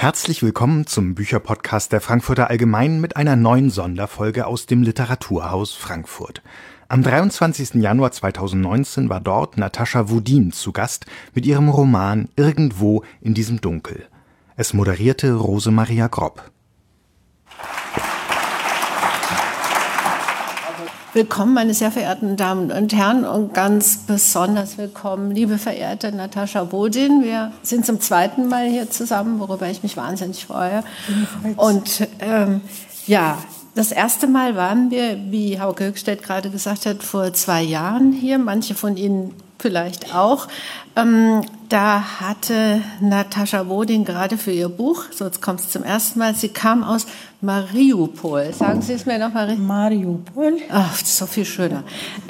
Herzlich willkommen zum Bücherpodcast der Frankfurter Allgemeinen mit einer neuen Sonderfolge aus dem Literaturhaus Frankfurt. Am 23. Januar 2019 war dort Natascha Wodin zu Gast mit ihrem Roman Irgendwo in diesem Dunkel. Es moderierte Rosemaria Grob. Willkommen, meine sehr verehrten Damen und Herren, und ganz besonders willkommen, liebe verehrte Natascha Wodin. Wir sind zum zweiten Mal hier zusammen, worüber ich mich wahnsinnig freue. Und das erste Mal waren wir, wie Hauke Höchstedt gerade gesagt hat, vor 2 Jahren hier, manche von Ihnen vielleicht auch. Da hatte Natascha Wodin gerade für ihr Buch, so jetzt kommt es zum ersten Mal, sie kam aus Mariupol. Sagen Sie es mir noch mal. Mariupol. Ach, das ist so viel schöner.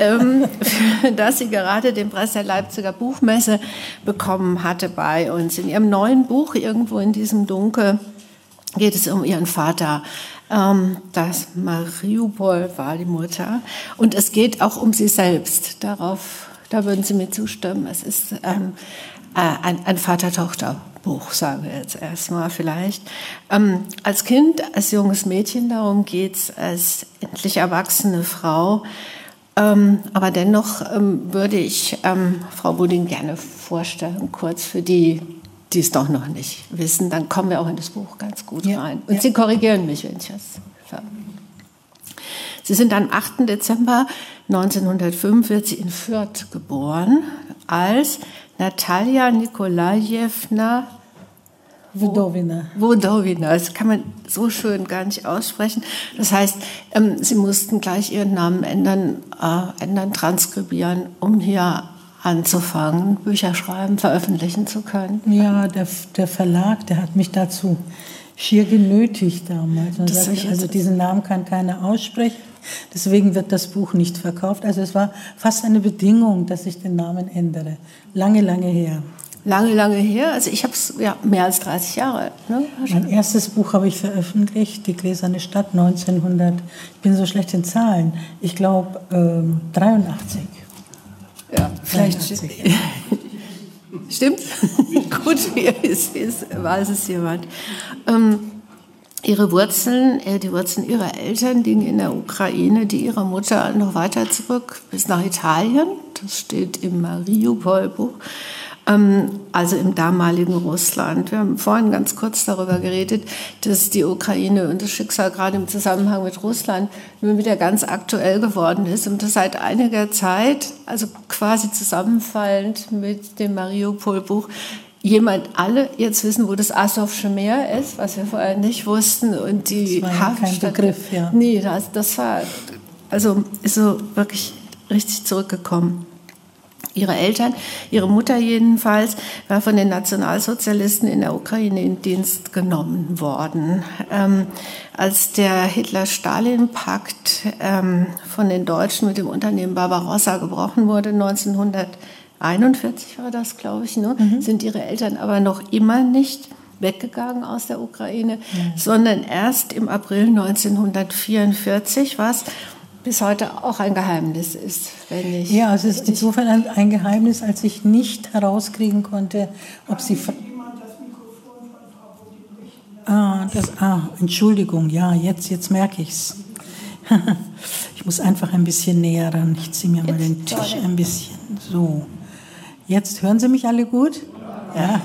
Für das sie gerade den Preis der Leipziger Buchmesse bekommen hatte bei uns. In ihrem neuen Buch, Irgendwo in diesem Dunkel, geht es um ihren Vater. Das Mariupol war die Mutter. Und es geht auch um sie selbst. Da würden Sie mir zustimmen. Es ist ein Vater-Tochter-Buch, sagen wir jetzt erstmal vielleicht. Als Kind, als junges Mädchen, darum geht es, als endlich erwachsene Frau. Aber dennoch würde ich Frau Wodin gerne vorstellen, kurz für die es doch noch nicht wissen. Dann kommen wir auch in das Buch ganz gut rein. Und Sie korrigieren mich, wenn ich das sage. Sie sind am 8. Dezember 1945 in Fürth geboren als Natalia Nikolajewna Wodowina. Das kann man so schön gar nicht aussprechen. Das heißt, Sie mussten gleich Ihren Namen ändern, transkribieren, um hier anzufangen, Bücher schreiben, veröffentlichen zu können. Ja, der Verlag, der hat mich dazu schier genötigt damals. Und sagte, also diesen Namen kann keiner aussprechen, deswegen wird das Buch nicht verkauft. Also es war fast eine Bedingung, dass ich den Namen ändere. Lange, lange her. Lange her? Also ich habe es mehr als 30 Jahre. Ne? Mein erstes Buch habe ich veröffentlicht, Die Gläserne Stadt, 1900. Ich bin so schlecht in Zahlen. Ich glaube 83. Ja, vielleicht. Stimmt? Gut, weiß es jemand. Ihre Wurzeln, die Wurzeln ihrer Eltern liegen in der Ukraine, die ihrer Mutter noch weiter zurück bis nach Italien. Das steht im Mariupol-Buch, also im damaligen Russland. Wir haben vorhin ganz kurz darüber geredet, dass die Ukraine und das Schicksal gerade im Zusammenhang mit Russland nun wieder ganz aktuell geworden ist und das seit einiger Zeit, also quasi zusammenfallend mit dem Mariupol-Buch, alle jetzt wissen, wo das Asowsche Meer ist, was wir vorher nicht wussten. Und die das war kein Begriff, ja. Nee, das war, also ist so wirklich richtig zurückgekommen. Ihre Eltern, ihre Mutter jedenfalls, war von den Nationalsozialisten in der Ukraine in Dienst genommen worden. Als der Hitler-Stalin-Pakt von den Deutschen mit dem Unternehmen Barbarossa gebrochen wurde, 1941 war das, glaube ich, ne? Sind ihre Eltern aber noch immer nicht weggegangen aus der Ukraine, sondern erst im April 1944, was bis heute auch ein Geheimnis ist. Ja, es ist insofern ein Geheimnis, als ich nicht herauskriegen konnte, ob sie... Entschuldigung, ja, jetzt merke ich's. Ich muss einfach ein bisschen näher ran. Ich ziehe mir mal den Tisch ein bisschen so. Jetzt hören Sie mich alle gut? Ja.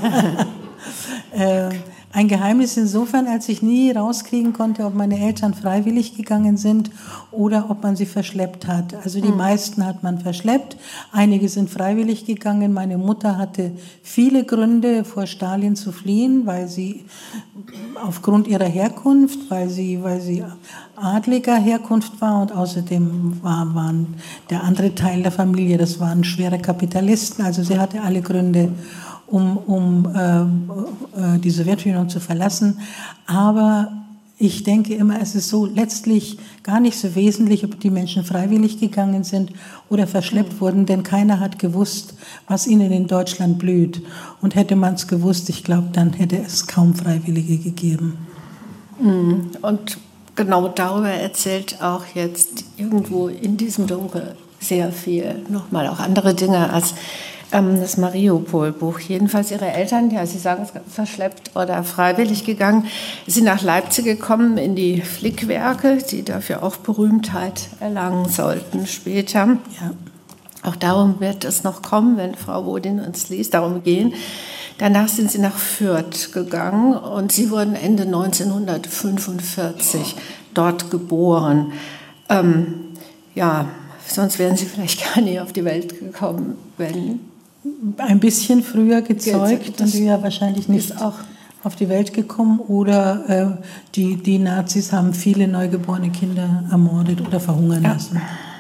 Ein Geheimnis insofern, als ich nie rauskriegen konnte, ob meine Eltern freiwillig gegangen sind oder ob man sie verschleppt hat. Also die meisten hat man verschleppt, einige sind freiwillig gegangen. Meine Mutter hatte viele Gründe, vor Stalin zu fliehen, weil sie aufgrund ihrer Herkunft, weil sie adliger Herkunft war und außerdem waren der andere Teil der Familie, das waren schwere Kapitalisten. Also sie hatte alle Gründe, um die Sowjetunion zu verlassen. Aber ich denke immer, es ist so letztlich gar nicht so wesentlich, ob die Menschen freiwillig gegangen sind oder verschleppt wurden, denn keiner hat gewusst, was ihnen in Deutschland blüht. Und hätte man es gewusst, ich glaube, dann hätte es kaum Freiwillige gegeben. Und genau darüber erzählt auch jetzt Irgendwo in diesem Dunkel sehr viel. Nochmal auch andere Dinge als Das Mariupol-Buch. Jedenfalls ihre Eltern, ja, Sie sagen es, verschleppt oder freiwillig gegangen, sind nach Leipzig gekommen in die Flickwerke, die dafür auch Berühmtheit erlangen sollten später. Ja. Auch darum wird es noch kommen, wenn Frau Wodin uns liest, darum gehen. Danach sind sie nach Fürth gegangen und sie wurden Ende 1945 dort geboren. Ja, sonst wären sie vielleicht gar nicht auf die Welt gekommen, wenn... Ein bisschen früher gezeugt und ja wahrscheinlich nicht auch auf die Welt gekommen oder die Nazis haben viele neugeborene Kinder ermordet oder verhungern lassen.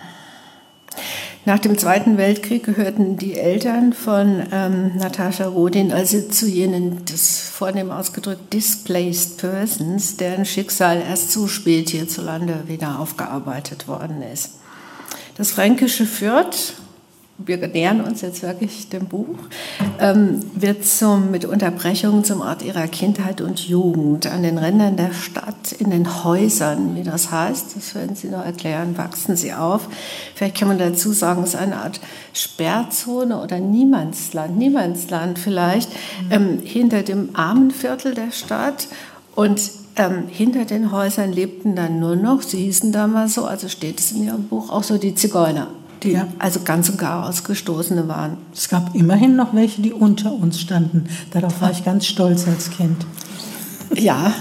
Nach dem Zweiten Weltkrieg gehörten die Eltern von Natascha Wodin also zu jenen, das vornehm ausgedrückt, displaced persons, deren Schicksal erst zu spät hierzulande wieder aufgearbeitet worden ist. Das fränkische Fürth, wir nähern uns jetzt wirklich dem Buch, wird mit Unterbrechungen zum Ort ihrer Kindheit und Jugend. An den Rändern der Stadt, in den Häusern, wie das heißt, das werden Sie noch erklären, wachsen sie auf. Vielleicht kann man dazu sagen, es ist eine Art Sperrzone oder Niemandsland vielleicht, hinter dem Armenviertel der Stadt. Und hinter den Häusern lebten dann nur noch, sie hießen damals so, also steht es in Ihrem Buch, auch so die Zigeuner. Die also ganz und gar Ausgestoßene waren. Es gab immerhin noch welche, die unter uns standen. Darauf war ich ganz stolz als Kind. Ja.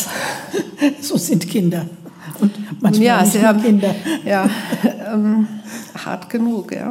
So sind Kinder. Und manchmal nicht nur Kinder. Ja, hart genug, ja.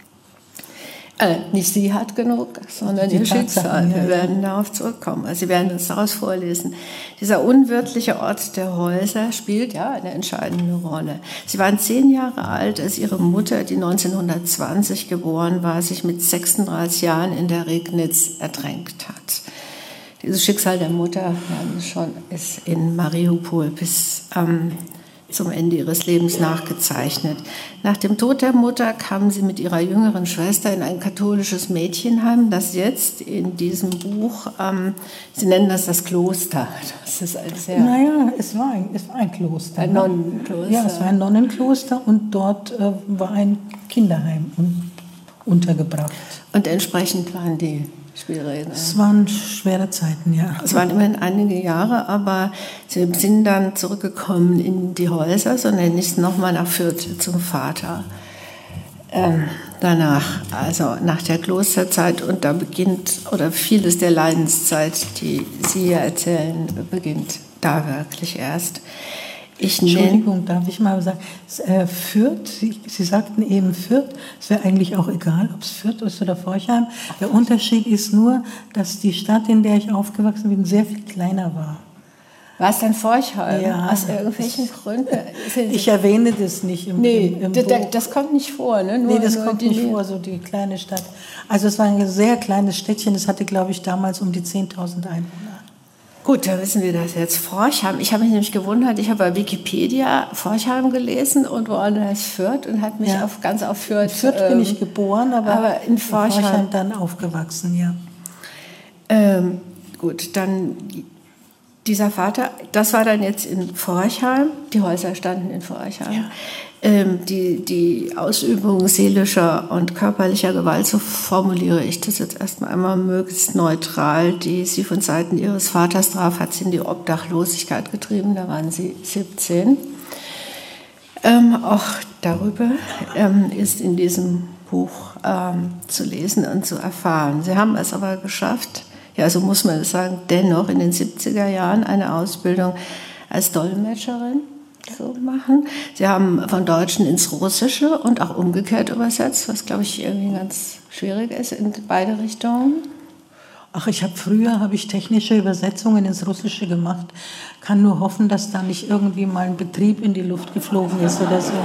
Nicht sie hart genug, sondern ihr Schicksal. Wir werden darauf zurückkommen. Also Sie werden uns daraus vorlesen. Dieser unwirtliche Ort der Häuser spielt ja eine entscheidende Rolle. Sie waren 10 Jahre alt, als ihre Mutter, die 1920 geboren war, sich mit 36 Jahren in der Regnitz ertränkt hat. Dieses Schicksal der Mutter, ja, schon, ist in Mariupol bis zum Ende ihres Lebens nachgezeichnet. Nach dem Tod der Mutter kam sie mit ihrer jüngeren Schwester in ein katholisches Mädchenheim, das jetzt in diesem Buch, Sie nennen das Kloster. Das ist ein sehr... Naja, es war ein Kloster. Ein Nonnenkloster. Ja, es war ein Nonnenkloster und dort war ein Kinderheim untergebracht. Und entsprechend waren die schwierige. Es waren schwere Zeiten, ja. Es waren immerhin einige Jahre, aber sie sind dann zurückgekommen in die Häuser, sondern nicht nochmal nach Fürth zum Vater. Danach, also nach der Klosterzeit, und da beginnt, oder vieles der Leidenszeit, die Sie hier erzählen, beginnt da wirklich erst. Entschuldigung, darf ich mal sagen, Fürth, Sie sagten eben Fürth, es wäre eigentlich auch egal, ob es Fürth ist oder Forchheim. Der Unterschied ist nur, dass die Stadt, in der ich aufgewachsen bin, sehr viel kleiner war. War es denn Forchheim? Ja. Aus irgendwelchen Gründen? Ich erwähne das nicht im Buch. Das kommt nicht vor, ne? Das kommt nicht vor, so die kleine Stadt. Also es war ein sehr kleines Städtchen, es hatte, glaube ich, damals um die 10.000 Einwohner. Gut, da wissen wir das jetzt. Forchheim. Ich habe mich nämlich gewundert, ich habe bei Wikipedia Forchheim gelesen und woanders Fürth und hat mich ganz auf Fürth... In Fürth bin ich geboren, aber in Forchheim dann aufgewachsen, ja. Gut, dann dieser Vater, das war dann jetzt in Forchheim, die Häuser standen in Forchheim. Ja. Die Ausübung seelischer und körperlicher Gewalt, so formuliere ich das jetzt erstmal einmal möglichst neutral, die sie von Seiten ihres Vaters traf, hat sie in die Obdachlosigkeit getrieben, da waren sie 17. Auch darüber ist in diesem Buch zu lesen und zu erfahren. Sie haben es aber geschafft, ja, so muss man es sagen, dennoch in den 70er Jahren eine Ausbildung als Dolmetscherin zu machen. Sie haben von Deutschen ins Russische und auch umgekehrt übersetzt, was, glaube ich, irgendwie ganz schwierig ist in beide Richtungen. Ach, früher habe ich technische Übersetzungen ins Russische gemacht. Kann nur hoffen, dass da nicht irgendwie mal ein Betrieb in die Luft geflogen ist oder so.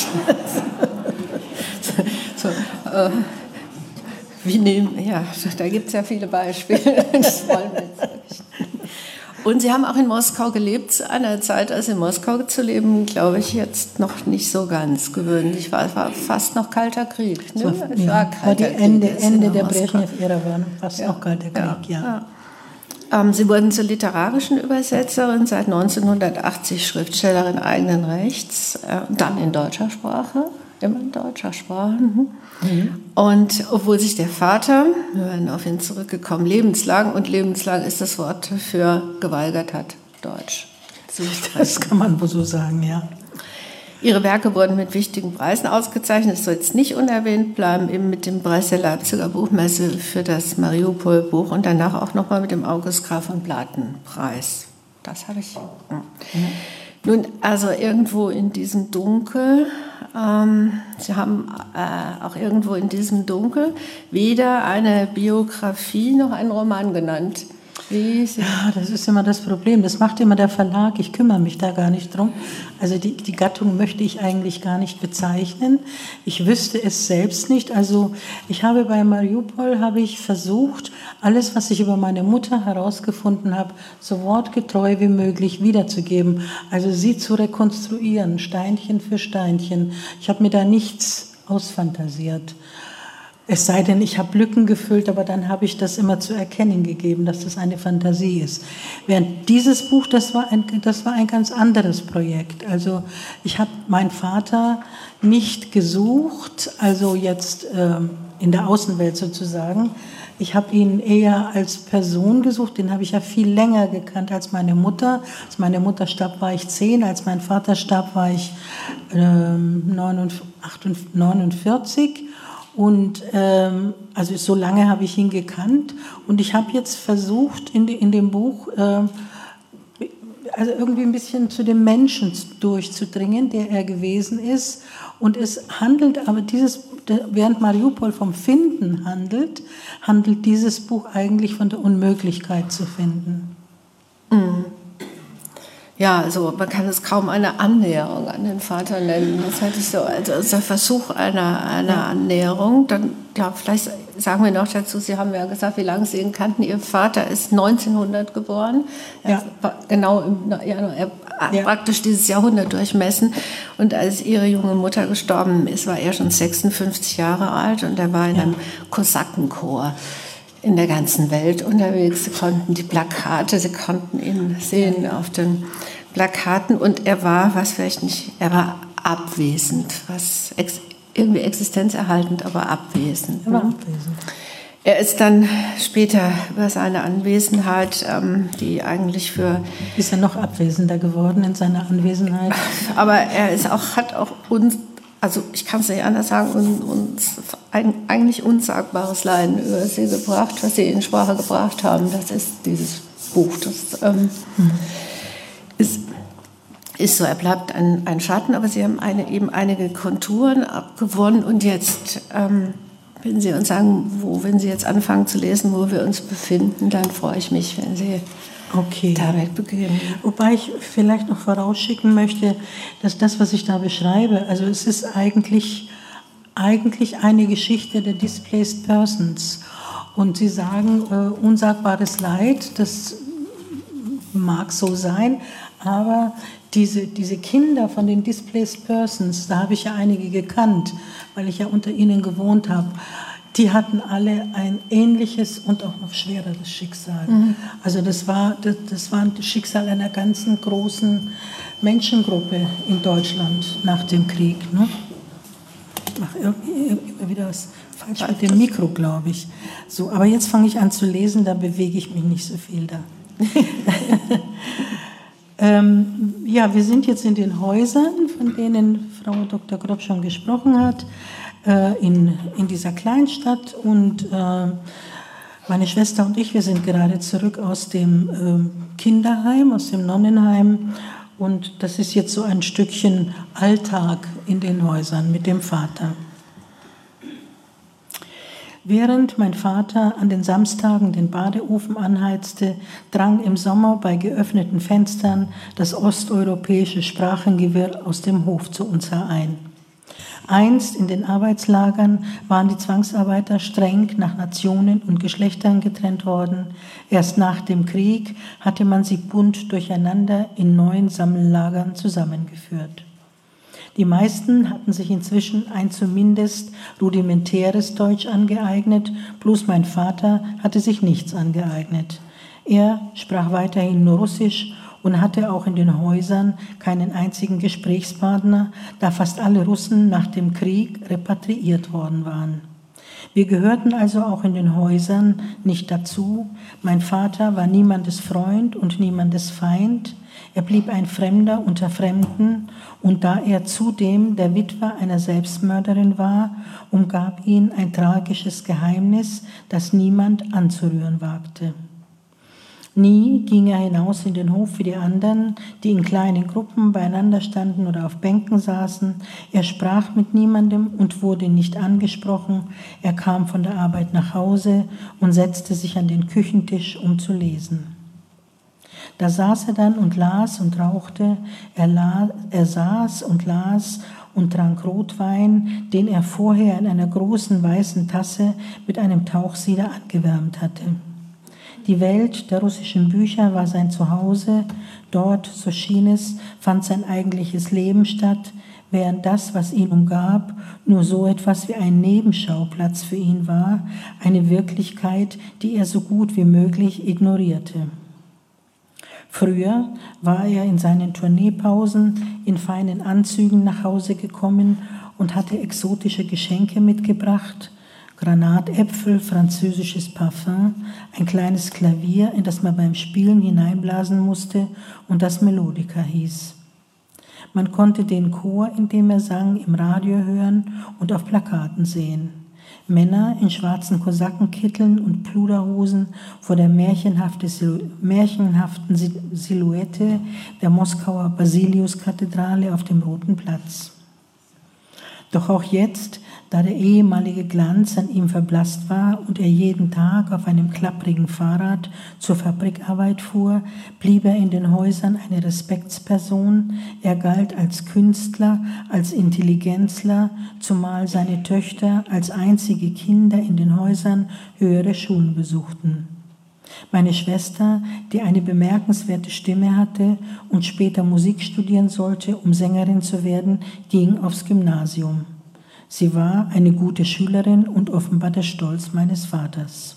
Da gibt es ja viele Beispiele. Das wollen wir jetzt nicht. Und Sie haben auch in Moskau gelebt, zu einer Zeit, als in Moskau zu leben, glaube ich, jetzt noch nicht so ganz gewöhnlich war. Es war fast noch Kalter Krieg. Ne? War die Ende der Brezhnev-Ära, war fast noch Kalter Krieg, ja. Sie wurden zur literarischen Übersetzerin, seit 1980 Schriftstellerin eigenen Rechts, dann in deutscher Sprache. immer in deutscher Sprache. Und obwohl sich der Vater, wir werden auf ihn zurückgekommen, lebenslang ist das Wort für geweigert hat, Deutsch zu sprechen. Das kann man wohl so sagen, ja. Ihre Werke wurden mit wichtigen Preisen ausgezeichnet. Es soll jetzt nicht unerwähnt bleiben, eben mit dem Preis der Leipziger Buchmesse für das Mariupol-Buch und danach auch nochmal mit dem August Graf von Platen-Preis. Das habe ich. Nun, also irgendwo in diesem Dunkel, Sie haben auch irgendwo in diesem Dunkel weder eine Biografie noch einen Roman genannt. Ja, das ist immer das Problem. Das macht immer der Verlag. Ich kümmere mich da gar nicht drum. Also die Gattung möchte ich eigentlich gar nicht bezeichnen. Ich wüsste es selbst nicht. Also ich habe bei Mariupol versucht, alles, was ich über meine Mutter herausgefunden habe, so wortgetreu wie möglich wiederzugeben. Also sie zu rekonstruieren, Steinchen für Steinchen. Ich habe mir da nichts ausfantasiert. Es sei denn, ich habe Lücken gefüllt, aber dann habe ich das immer zu erkennen gegeben, dass das eine Fantasie ist. Während dieses Buch, das war ein ganz anderes Projekt. Also ich habe meinen Vater nicht gesucht, also jetzt in der Außenwelt sozusagen. Ich habe ihn eher als Person gesucht, den habe ich ja viel länger gekannt als meine Mutter. Als meine Mutter starb, war ich 10, als mein Vater starb, war ich 49. Und also so lange habe ich ihn gekannt und ich habe jetzt versucht in dem Buch also irgendwie ein bisschen zu dem Menschen durchzudringen, der er gewesen ist. Und es handelt aber während Mariupol vom Finden handelt dieses Buch eigentlich von der Unmöglichkeit zu finden. Mhm. Ja, also man kann es kaum eine Annäherung an den Vater nennen. Das halte ich so, also der Versuch einer Annäherung. Dann, ja, vielleicht sagen wir noch dazu, Sie haben ja gesagt, wie lange Sie ihn kannten. Ihr Vater ist 1900 geboren. Ja. Genau im Januar. Er hat praktisch dieses Jahrhundert durchmessen. Und als Ihre junge Mutter gestorben ist, war er schon 56 Jahre alt und er war in einem Kosakenchor in der ganzen Welt unterwegs. Sie konnten die Plakate, Sie konnten ihn sehen auf den Plakaten und er war, er war abwesend, irgendwie existenzerhaltend, aber abwesend. Er war abwesend. Er ist dann später über seine Anwesenheit, die eigentlich ist er noch abwesender geworden in seiner Anwesenheit? Aber er hat auch uns, also ich kann es nicht anders sagen, uns eigentlich unsagbares Leiden über sie gebracht, was sie in Sprache gebracht haben. Das ist dieses Buch. Das ist so, er bleibt ein Schatten, aber sie haben eben einige Konturen abgewonnen. Und jetzt, wenn Sie uns sagen, wenn Sie jetzt anfangen zu lesen, wo wir uns befinden, dann freue ich mich, wenn Sie damit beginnen. Wobei ich vielleicht noch vorausschicken möchte, dass das, was ich da beschreibe, also es ist eigentlich eine Geschichte der Displaced Persons. Und Sie sagen, unsagbares Leid, das mag so sein, aber diese Kinder von den Displaced Persons, da habe ich ja einige gekannt, weil ich ja unter ihnen gewohnt habe, die hatten alle ein ähnliches und auch noch schwereres Schicksal. Mhm. Also das war das Schicksal einer ganzen großen Menschengruppe in Deutschland nach dem Krieg. Ne? Ich mache immer wieder was falsch mit dem Mikro, glaube ich. So, aber jetzt fange ich an zu lesen, da bewege ich mich nicht so viel da. Ja, wir sind jetzt in den Häusern, von denen Frau Dr. Grob schon gesprochen hat, in dieser Kleinstadt. Und meine Schwester und ich, wir sind gerade zurück aus dem Kinderheim, aus dem Nonnenheim. Und das ist jetzt so ein Stückchen Alltag in den Häusern mit dem Vater. Während mein Vater an den Samstagen den Badeofen anheizte, drang im Sommer bei geöffneten Fenstern das osteuropäische Sprachengewirr aus dem Hof zu uns herein. Einst in den Arbeitslagern waren die Zwangsarbeiter streng nach Nationen und Geschlechtern getrennt worden. Erst nach dem Krieg hatte man sie bunt durcheinander in neuen Sammellagern zusammengeführt. Die meisten hatten sich inzwischen ein zumindest rudimentäres Deutsch angeeignet, bloß mein Vater hatte sich nichts angeeignet. Er sprach weiterhin nur Russisch und hatte auch in den Häusern keinen einzigen Gesprächspartner, da fast alle Russen nach dem Krieg repatriiert worden waren. Wir gehörten also auch in den Häusern nicht dazu. Mein Vater war niemandes Freund und niemandes Feind. Er blieb ein Fremder unter Fremden, und da er zudem der Witwer einer Selbstmörderin war, umgab ihn ein tragisches Geheimnis, das niemand anzurühren wagte. Nie ging er hinaus in den Hof wie die anderen, die in kleinen Gruppen beieinander standen oder auf Bänken saßen. Er sprach mit niemandem und wurde nicht angesprochen. Er kam von der Arbeit nach Hause und setzte sich an den Küchentisch, um zu lesen. Da saß er dann und las und rauchte. Er saß und las und trank Rotwein, den er vorher in einer großen weißen Tasse mit einem Tauchsieder angewärmt hatte. Die Welt der russischen Bücher war sein Zuhause. Dort, so schien es, fand sein eigentliches Leben statt, während das, was ihn umgab, nur so etwas wie ein Nebenschauplatz für ihn war, eine Wirklichkeit, die er so gut wie möglich ignorierte. Früher war er in seinen Tourneepausen in feinen Anzügen nach Hause gekommen und hatte exotische Geschenke mitgebracht: Granatäpfel, französisches Parfum, ein kleines Klavier, in das man beim Spielen hineinblasen musste und das Melodica hieß. Man konnte den Chor, in dem er sang, im Radio hören und auf Plakaten sehen. Männer in schwarzen Kosakenkitteln und Pluderhosen vor der märchenhaften Silhouette der Moskauer Basiliuskathedrale auf dem Roten Platz. Doch auch jetzt, da der ehemalige Glanz an ihm verblasst war und er jeden Tag auf einem klapprigen Fahrrad zur Fabrikarbeit fuhr, blieb er in den Häusern eine Respektsperson. Er galt als Künstler, als Intelligenzler, zumal seine Töchter als einzige Kinder in den Häusern höhere Schulen besuchten. Meine Schwester, die eine bemerkenswerte Stimme hatte und später Musik studieren sollte, um Sängerin zu werden, ging aufs Gymnasium. Sie war eine gute Schülerin und offenbar der Stolz meines Vaters.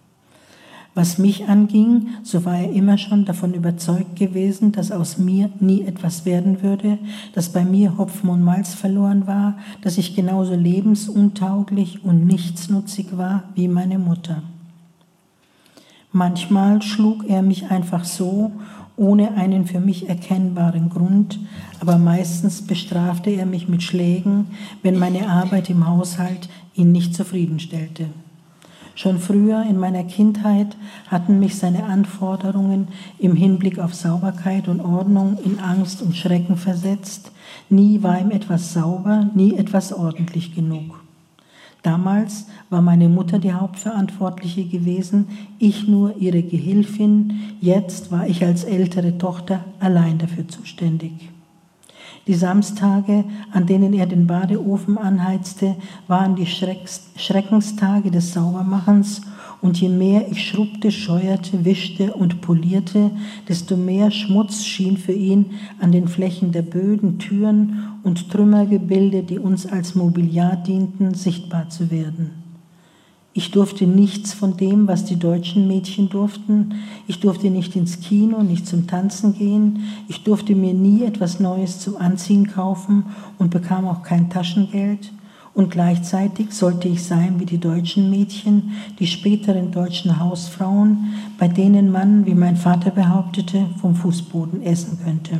Was mich anging, so war er immer schon davon überzeugt gewesen, dass aus mir nie etwas werden würde, dass bei mir Hopfen und Malz verloren war, dass ich genauso lebensuntauglich und nichtsnutzig war wie meine Mutter. Manchmal schlug er mich einfach so, ohne einen für mich erkennbaren Grund, aber meistens bestrafte er mich mit Schlägen, wenn meine Arbeit im Haushalt ihn nicht zufriedenstellte. Schon früher in meiner Kindheit hatten mich seine Anforderungen im Hinblick auf Sauberkeit und Ordnung in Angst und Schrecken versetzt. Nie war ihm etwas sauber, nie etwas ordentlich genug. Damals war meine Mutter die Hauptverantwortliche gewesen, ich nur ihre Gehilfin. Jetzt war ich als ältere Tochter allein dafür zuständig. Die Samstage, an denen er den Badeofen anheizte, waren die Schreckenstage des Saubermachens, und je mehr ich schrubbte, scheuerte, wischte und polierte, desto mehr Schmutz schien für ihn an den Flächen der Böden, Türen und Trümmergebilde, die uns als Mobiliar dienten, sichtbar zu werden. Ich durfte nichts von dem, was die deutschen Mädchen durften. Ich durfte nicht ins Kino, nicht zum Tanzen gehen. Ich durfte mir nie etwas Neues zum Anziehen kaufen und bekam auch kein Taschengeld. Und gleichzeitig sollte ich sein wie die deutschen Mädchen, die späteren deutschen Hausfrauen, bei denen man, wie mein Vater behauptete, vom Fußboden essen könnte.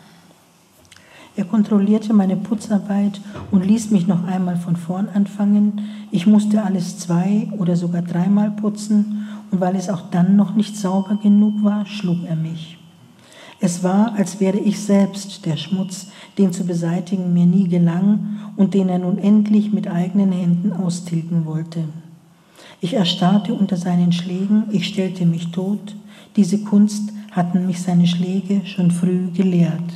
Er kontrollierte meine Putzarbeit und ließ mich noch einmal von vorn anfangen. Ich musste alles 2- oder sogar 3-mal putzen, und weil es auch dann noch nicht sauber genug war, schlug er mich. Es war, als wäre ich selbst der Schmutz, den zu beseitigen mir nie gelang und den er nun endlich mit eigenen Händen austilgen wollte. Ich erstarrte unter seinen Schlägen, ich stellte mich tot. Diese Kunst hatten mich seine Schläge schon früh gelehrt.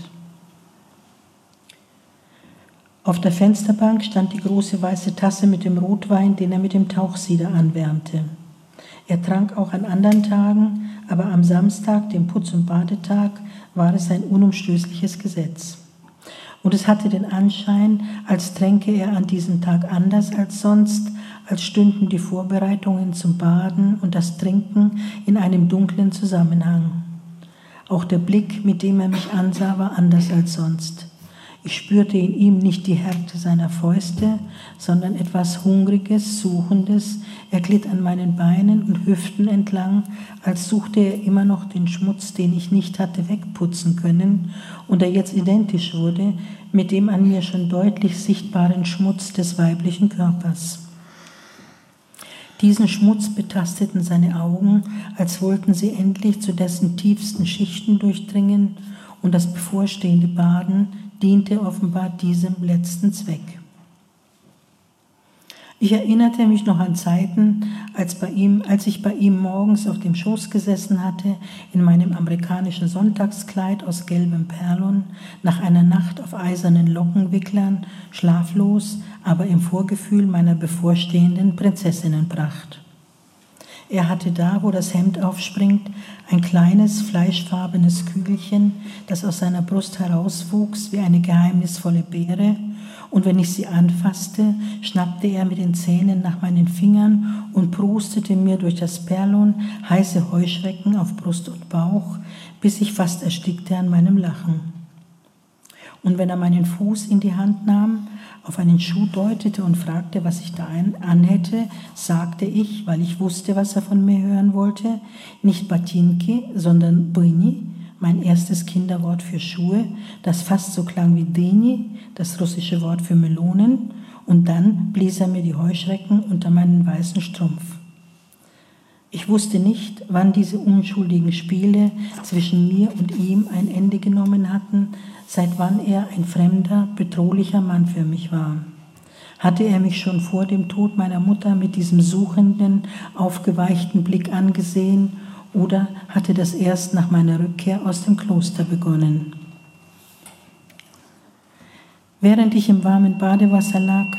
Auf der Fensterbank stand die große weiße Tasse mit dem Rotwein, den er mit dem Tauchsieder anwärmte. Er trank auch an anderen Tagen, aber am Samstag, dem Putz- und Badetag, war es ein unumstößliches Gesetz. Und es hatte den Anschein, als tränke er an diesem Tag anders als sonst, als stünden die Vorbereitungen zum Baden und das Trinken in einem dunklen Zusammenhang. Auch der Blick, mit dem er mich ansah, war anders als sonst. Ich spürte in ihm nicht die Härte seiner Fäuste, sondern etwas Hungriges, Suchendes. Er glitt an meinen Beinen und Hüften entlang, als suchte er immer noch den Schmutz, den ich nicht hatte wegputzen können und der jetzt identisch wurde mit dem an mir schon deutlich sichtbaren Schmutz des weiblichen Körpers. Diesen Schmutz betasteten seine Augen, als wollten sie endlich zu dessen tiefsten Schichten durchdringen, und das bevorstehende Baden diente offenbar diesem letzten Zweck. Ich erinnerte mich noch an Zeiten, als ich bei ihm morgens auf dem Schoß gesessen hatte, in meinem amerikanischen Sonntagskleid aus gelbem Perlon, nach einer Nacht auf eisernen Lockenwicklern, schlaflos, aber im Vorgefühl meiner bevorstehenden Prinzessinnenpracht. Er hatte da, wo das Hemd aufspringt, ein kleines, fleischfarbenes Kügelchen, das aus seiner Brust herauswuchs wie eine geheimnisvolle Beere, und wenn ich sie anfasste, schnappte er mit den Zähnen nach meinen Fingern und prustete mir durch das Perlon heiße Heuschrecken auf Brust und Bauch, bis ich fast erstickte an meinem Lachen. Und wenn er meinen Fuß in die Hand nahm, auf einen Schuh deutete und fragte, was ich da anhätte, sagte ich, weil ich wusste, was er von mir hören wollte, nicht Batinki, sondern Bini, mein erstes Kinderwort für Schuhe, das fast so klang wie Deni, das russische Wort für Melonen, und dann blies er mir die Heuschrecken unter meinen weißen Strumpf. Ich wusste nicht, wann diese unschuldigen Spiele zwischen mir und ihm ein Ende genommen hatten, seit wann er ein fremder, bedrohlicher Mann für mich war. Hatte er mich schon vor dem Tod meiner Mutter mit diesem suchenden, aufgeweichten Blick angesehen, oder hatte das erst nach meiner Rückkehr aus dem Kloster begonnen? Während ich im warmen Badewasser lag,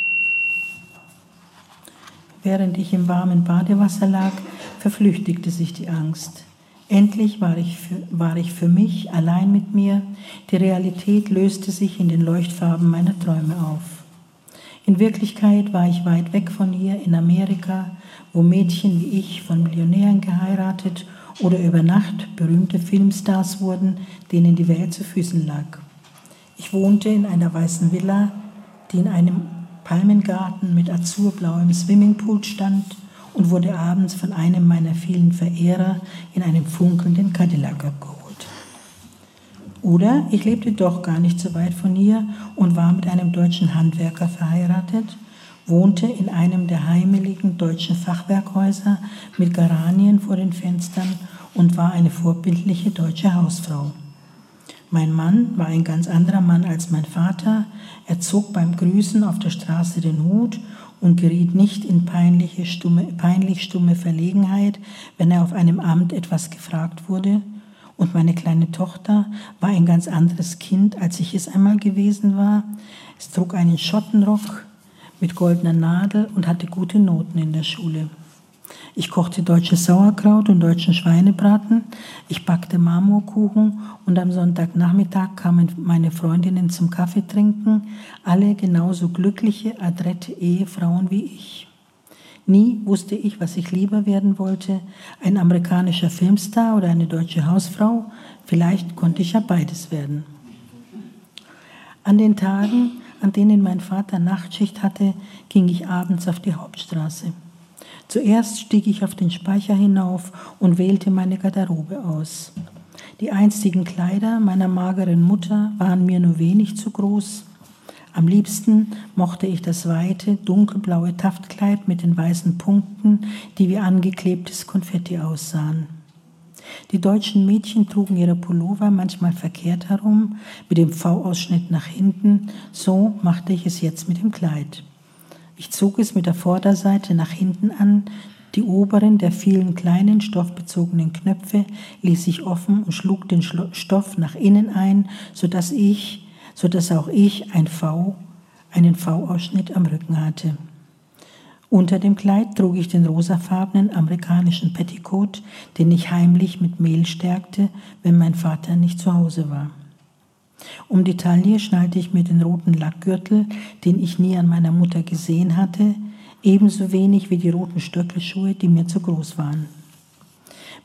verflüchtigte sich die Angst. Endlich war ich für mich allein mit mir. Die Realität löste sich in den Leuchtfarben meiner Träume auf. In Wirklichkeit war ich weit weg von hier in Amerika, wo Mädchen wie ich von Millionären geheiratet oder über Nacht berühmte Filmstars wurden, denen die Welt zu Füßen lag. Ich wohnte in einer weißen Villa, die in einem Palmengarten mit azurblauem Swimmingpool stand, und wurde abends von einem meiner vielen Verehrer in einem funkelnden Cadillac abgeholt. Oder ich lebte doch gar nicht so weit von hier und war mit einem deutschen Handwerker verheiratet, wohnte in einem der heimeligen deutschen Fachwerkhäuser mit Geranien vor den Fenstern und war eine vorbildliche deutsche Hausfrau. Mein Mann war ein ganz anderer Mann als mein Vater. Er zog beim Grüßen auf der Straße den Hut und geriet nicht in peinlich stumme Verlegenheit, wenn er auf einem Amt etwas gefragt wurde. Und meine kleine Tochter war ein ganz anderes Kind, als ich es einmal gewesen war. Es trug einen Schottenrock mit goldener Nadel und hatte gute Noten in der Schule. Ich kochte deutsches Sauerkraut und deutschen Schweinebraten, ich backte Marmorkuchen, und am Sonntagnachmittag kamen meine Freundinnen zum Kaffee trinken, alle genauso glückliche, adrette Ehefrauen wie ich. Nie wusste ich, was ich lieber werden wollte, ein amerikanischer Filmstar oder eine deutsche Hausfrau. Vielleicht konnte ich ja beides werden. An den Tagen, an denen mein Vater Nachtschicht hatte, ging ich abends auf die Hauptstraße. Zuerst stieg ich auf den Speicher hinauf und wählte meine Garderobe aus. Die einstigen Kleider meiner mageren Mutter waren mir nur wenig zu groß. Am liebsten mochte ich das weite, dunkelblaue Taftkleid mit den weißen Punkten, die wie angeklebtes Konfetti aussahen. Die deutschen Mädchen trugen ihre Pullover manchmal verkehrt herum, mit dem V-Ausschnitt nach hinten. So machte ich es jetzt mit dem Kleid. Ich zog es mit der Vorderseite nach hinten an, die oberen der vielen kleinen stoffbezogenen Knöpfe ließ ich offen und schlug den Stoff nach innen ein, sodass auch ich einen V-Ausschnitt am Rücken hatte. Unter dem Kleid trug ich den rosafarbenen amerikanischen Petticoat, den ich heimlich mit Mehl stärkte, wenn mein Vater nicht zu Hause war. Um die Taille schnallte ich mir den roten Lackgürtel, den ich nie an meiner Mutter gesehen hatte, ebenso wenig wie die roten Stöckelschuhe, die mir zu groß waren.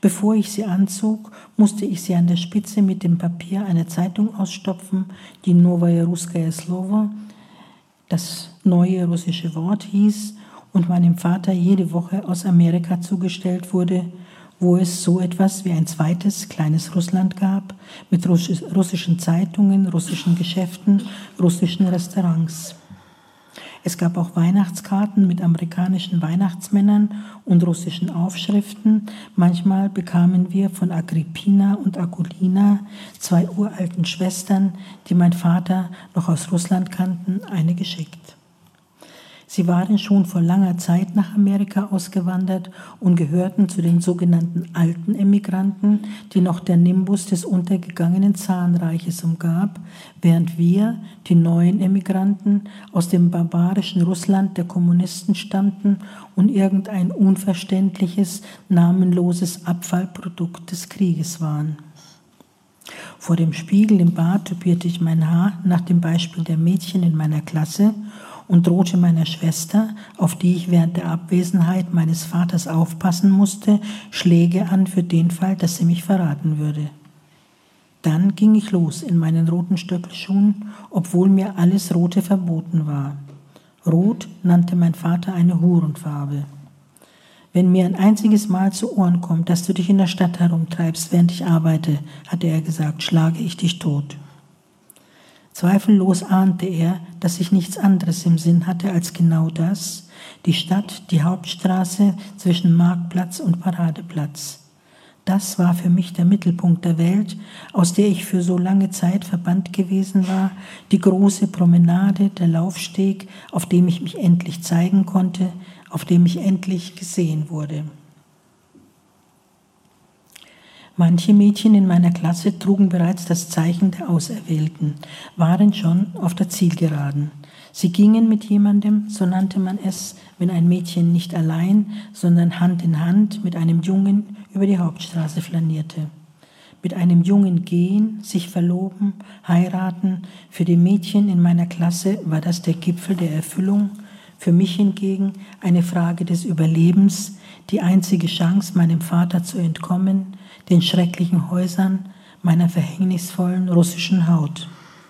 Bevor ich sie anzog, musste ich sie an der Spitze mit dem Papier einer Zeitung ausstopfen, die Novaya Russkaya Slovo, das neue russische Wort hieß und meinem Vater jede Woche aus Amerika zugestellt wurde, wo es so etwas wie ein zweites kleines Russland gab, mit russischen Zeitungen, russischen Geschäften, russischen Restaurants. Es gab auch Weihnachtskarten mit amerikanischen Weihnachtsmännern und russischen Aufschriften. Manchmal bekamen wir von Agrippina und Akulina, 2 uralten Schwestern, die mein Vater noch aus Russland kannten, eine geschickt. Sie waren schon vor langer Zeit nach Amerika ausgewandert und gehörten zu den sogenannten alten Emigranten, die noch der Nimbus des untergegangenen Zarenreiches umgab, während wir, die neuen Emigranten, aus dem barbarischen Russland der Kommunisten stammten und irgendein unverständliches, namenloses Abfallprodukt des Krieges waren. Vor dem Spiegel im Bad tupierte ich mein Haar nach dem Beispiel der Mädchen in meiner Klasse und drohte meiner Schwester, auf die ich während der Abwesenheit meines Vaters aufpassen musste, Schläge an für den Fall, dass sie mich verraten würde. Dann ging ich los in meinen roten Stöckelschuhen, obwohl mir alles Rote verboten war. Rot nannte mein Vater eine Hurenfarbe. Wenn mir ein einziges Mal zu Ohren kommt, dass du dich in der Stadt herumtreibst, während ich arbeite, hatte er gesagt, schlage ich dich tot. Zweifellos ahnte er, dass ich nichts anderes im Sinn hatte als genau das, die Stadt, die Hauptstraße zwischen Marktplatz und Paradeplatz. Das war für mich der Mittelpunkt der Welt, aus der ich für so lange Zeit verbannt gewesen war, die große Promenade, der Laufsteg, auf dem ich mich endlich zeigen konnte, auf dem ich endlich gesehen wurde. Manche Mädchen in meiner Klasse trugen bereits das Zeichen der Auserwählten, waren schon auf der Zielgeraden. Sie gingen mit jemandem, so nannte man es, wenn ein Mädchen nicht allein, sondern Hand in Hand mit einem Jungen über die Hauptstraße flanierte. Mit einem Jungen gehen, sich verloben, heiraten, für die Mädchen in meiner Klasse war das der Gipfel der Erfüllung, für mich hingegen eine Frage des Überlebens, die einzige Chance, meinem Vater zu entkommen, den schrecklichen Häusern, meiner verhängnisvollen russischen Haut.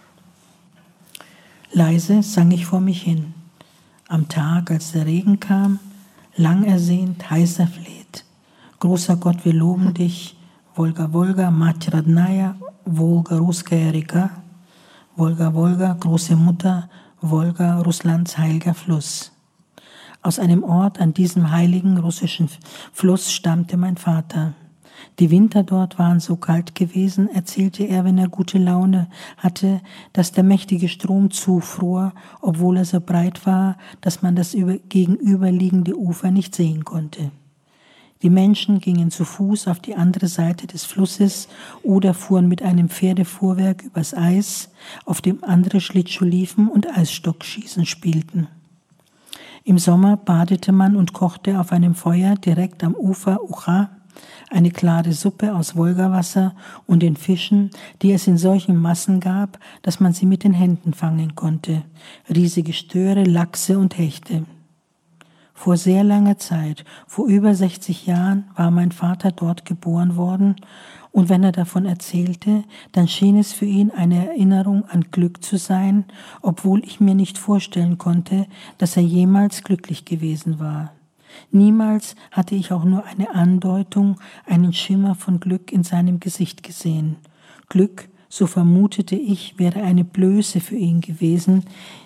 Leise sang ich vor mich hin. Am Tag, als der Regen kam, lang ersehnt, heißer fleht. Großer Gott, wir loben dich, Wolga, Wolga, Mать Родная, Wolga, Russkaya Reka, Wolga, Wolga, große Mutter, Wolga, Russlands heiliger Fluss. Aus einem Ort an diesem heiligen russischen Fluss stammte mein Vater. Die Winter dort waren so kalt gewesen, erzählte er, wenn er gute Laune hatte, dass der mächtige Strom zufror, obwohl er so breit war, dass man das gegenüberliegende Ufer nicht sehen konnte. Die Menschen gingen zu Fuß auf die andere Seite des Flusses oder fuhren mit einem Pferdefuhrwerk übers Eis, auf dem andere Schlittschuh liefen und Eisstockschießen spielten. Im Sommer badete man und kochte auf einem Feuer direkt am Ufer Ucha eine klare Suppe aus Wolgawasser und den Fischen, die es in solchen Massen gab, dass man sie mit den Händen fangen konnte, riesige Störe, Lachse und Hechte. Vor sehr langer Zeit, vor über 60 Jahren, war mein Vater dort geboren worden, und wenn er davon erzählte, dann schien es für ihn eine Erinnerung an Glück zu sein, obwohl ich mir nicht vorstellen konnte, dass er jemals glücklich gewesen war. Niemals hatte ich auch nur eine Andeutung, einen Schimmer von Glück in seinem Gesicht gesehen. Glück, so vermutete ich, wäre eine Blöße für ihn gewesen,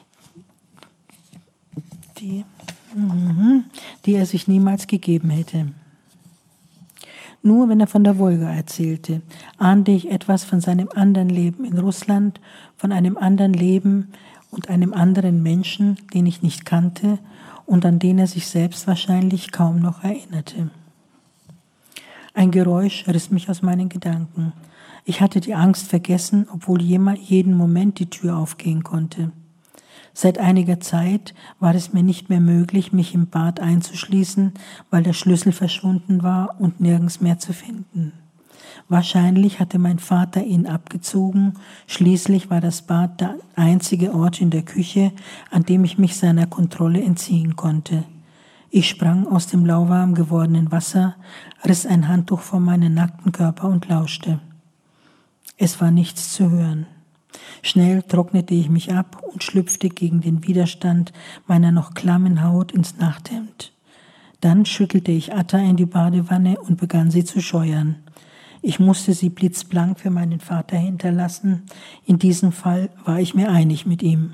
die er sich niemals gegeben hätte. Nur wenn er von der Wolga erzählte, ahnte ich etwas von seinem anderen Leben in Russland, von einem anderen Leben und einem anderen Menschen, den ich nicht kannte und an den er sich selbst wahrscheinlich kaum noch erinnerte. Ein Geräusch riss mich aus meinen Gedanken. Ich hatte die Angst vergessen, obwohl jeden Moment die Tür aufgehen konnte. Seit einiger Zeit war es mir nicht mehr möglich, mich im Bad einzuschließen, weil der Schlüssel verschwunden war und nirgends mehr zu finden. Wahrscheinlich hatte mein Vater ihn abgezogen, schließlich war das Bad der einzige Ort in der Küche, an dem ich mich seiner Kontrolle entziehen konnte. Ich sprang aus dem lauwarm gewordenen Wasser, riss ein Handtuch vor meinen nackten Körper und lauschte. Es war nichts zu hören. Schnell trocknete ich mich ab und schlüpfte gegen den Widerstand meiner noch klammen Haut ins Nachthemd. Dann schüttelte ich Atta in die Badewanne und begann sie zu scheuern. Ich musste sie blitzblank für meinen Vater hinterlassen. In diesem Fall war ich mir einig mit ihm.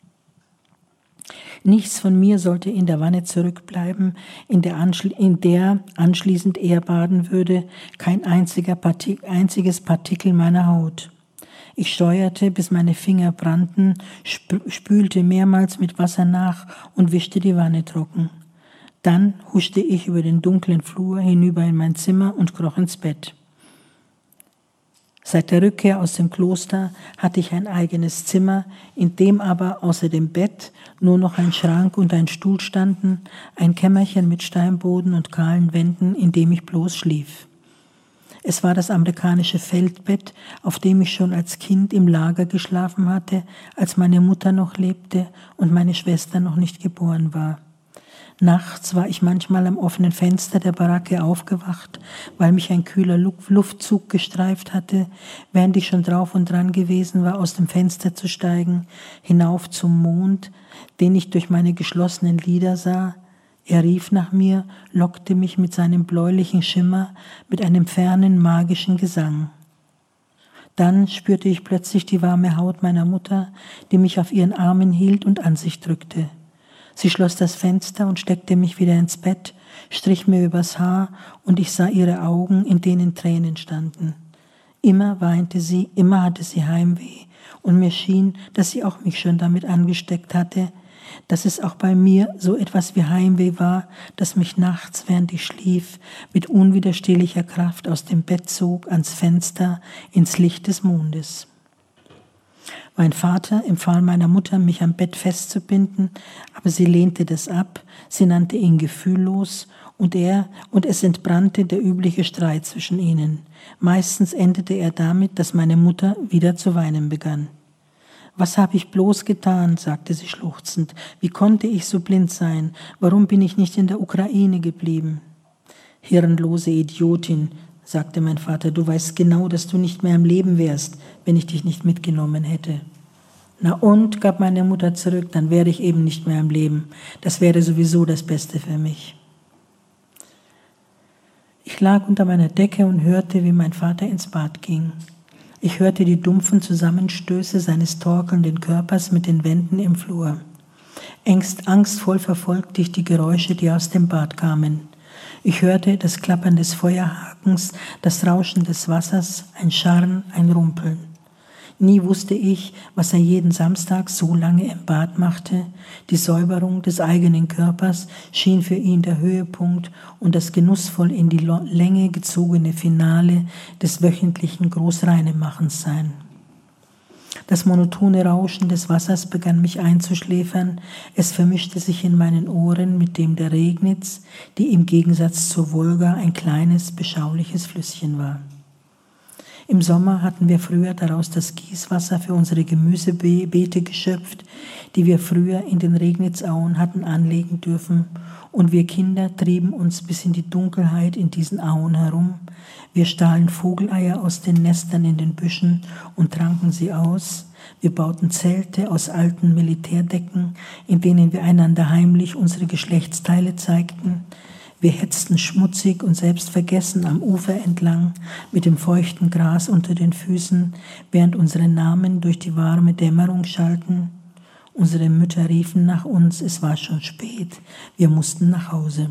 Nichts von mir sollte in der Wanne zurückbleiben, in der anschließend er baden würde, kein einziges Partikel meiner Haut. Ich steuerte, bis meine Finger brannten, spülte mehrmals mit Wasser nach und wischte die Wanne trocken. Dann huschte ich über den dunklen Flur hinüber in mein Zimmer und kroch ins Bett. Seit der Rückkehr aus dem Kloster hatte ich ein eigenes Zimmer, in dem aber außer dem Bett nur noch ein Schrank und ein Stuhl standen, ein Kämmerchen mit Steinboden und kahlen Wänden, in dem ich bloß schlief. Es war das amerikanische Feldbett, auf dem ich schon als Kind im Lager geschlafen hatte, als meine Mutter noch lebte und meine Schwester noch nicht geboren war. Nachts war ich manchmal am offenen Fenster der Baracke aufgewacht, weil mich ein kühler Luftzug gestreift hatte, während ich schon drauf und dran gewesen war, aus dem Fenster zu steigen, hinauf zum Mond, den ich durch meine geschlossenen Lider sah. Er rief nach mir, lockte mich mit seinem bläulichen Schimmer, mit einem fernen, magischen Gesang. Dann spürte ich plötzlich die warme Haut meiner Mutter, die mich auf ihren Armen hielt und an sich drückte. Sie schloss das Fenster und steckte mich wieder ins Bett, strich mir übers Haar und ich sah ihre Augen, in denen Tränen standen. Immer weinte sie, immer hatte sie Heimweh und mir schien, dass sie auch mich schon damit angesteckt hatte, dass es auch bei mir so etwas wie Heimweh war, das mich nachts, während ich schlief, mit unwiderstehlicher Kraft aus dem Bett zog, ans Fenster, ins Licht des Mondes. Mein Vater empfahl meiner Mutter, mich am Bett festzubinden, aber sie lehnte das ab, sie nannte ihn gefühllos und es entbrannte der übliche Streit zwischen ihnen. Meistens endete er damit, dass meine Mutter wieder zu weinen begann. »Was habe ich bloß getan?« sagte sie schluchzend. »Wie konnte ich so blind sein? Warum bin ich nicht in der Ukraine geblieben?« »Hirnlose Idiotin«, sagte mein Vater, »du weißt genau, dass du nicht mehr am Leben wärst, wenn ich dich nicht mitgenommen hätte.« »Na und«, gab meine Mutter zurück, »dann wäre ich eben nicht mehr am Leben. Das wäre sowieso das Beste für mich.« Ich lag unter meiner Decke und hörte, wie mein Vater ins Bad ging. Ich hörte die dumpfen Zusammenstöße seines torkelnden Körpers mit den Wänden im Flur. Angstvoll verfolgte ich die Geräusche, die aus dem Bad kamen. Ich hörte das Klappern des Feuerhakens, das Rauschen des Wassers, ein Scharren, ein Rumpeln. Nie wusste ich, was er jeden Samstag so lange im Bad machte. Die Säuberung des eigenen Körpers schien für ihn der Höhepunkt und das genussvoll in die Länge gezogene Finale des wöchentlichen Großreinemachens sein. Das monotone Rauschen des Wassers begann mich einzuschläfern. Es vermischte sich in meinen Ohren mit dem der Regnitz, die im Gegensatz zur Wolga ein kleines, beschauliches Flüsschen war. Im Sommer hatten wir früher daraus das Gießwasser für unsere Gemüsebeete geschöpft, die wir früher in den Regnitzauen hatten anlegen dürfen, und wir Kinder trieben uns bis in die Dunkelheit in diesen Auen herum. Wir stahlen Vogeleier aus den Nestern in den Büschen und tranken sie aus. Wir bauten Zelte aus alten Militärdecken, in denen wir einander heimlich unsere Geschlechtsteile zeigten. Wir hetzten schmutzig und selbstvergessen am Ufer entlang, mit dem feuchten Gras unter den Füßen, während unsere Namen durch die warme Dämmerung schallten. Unsere Mütter riefen nach uns, es war schon spät, wir mussten nach Hause.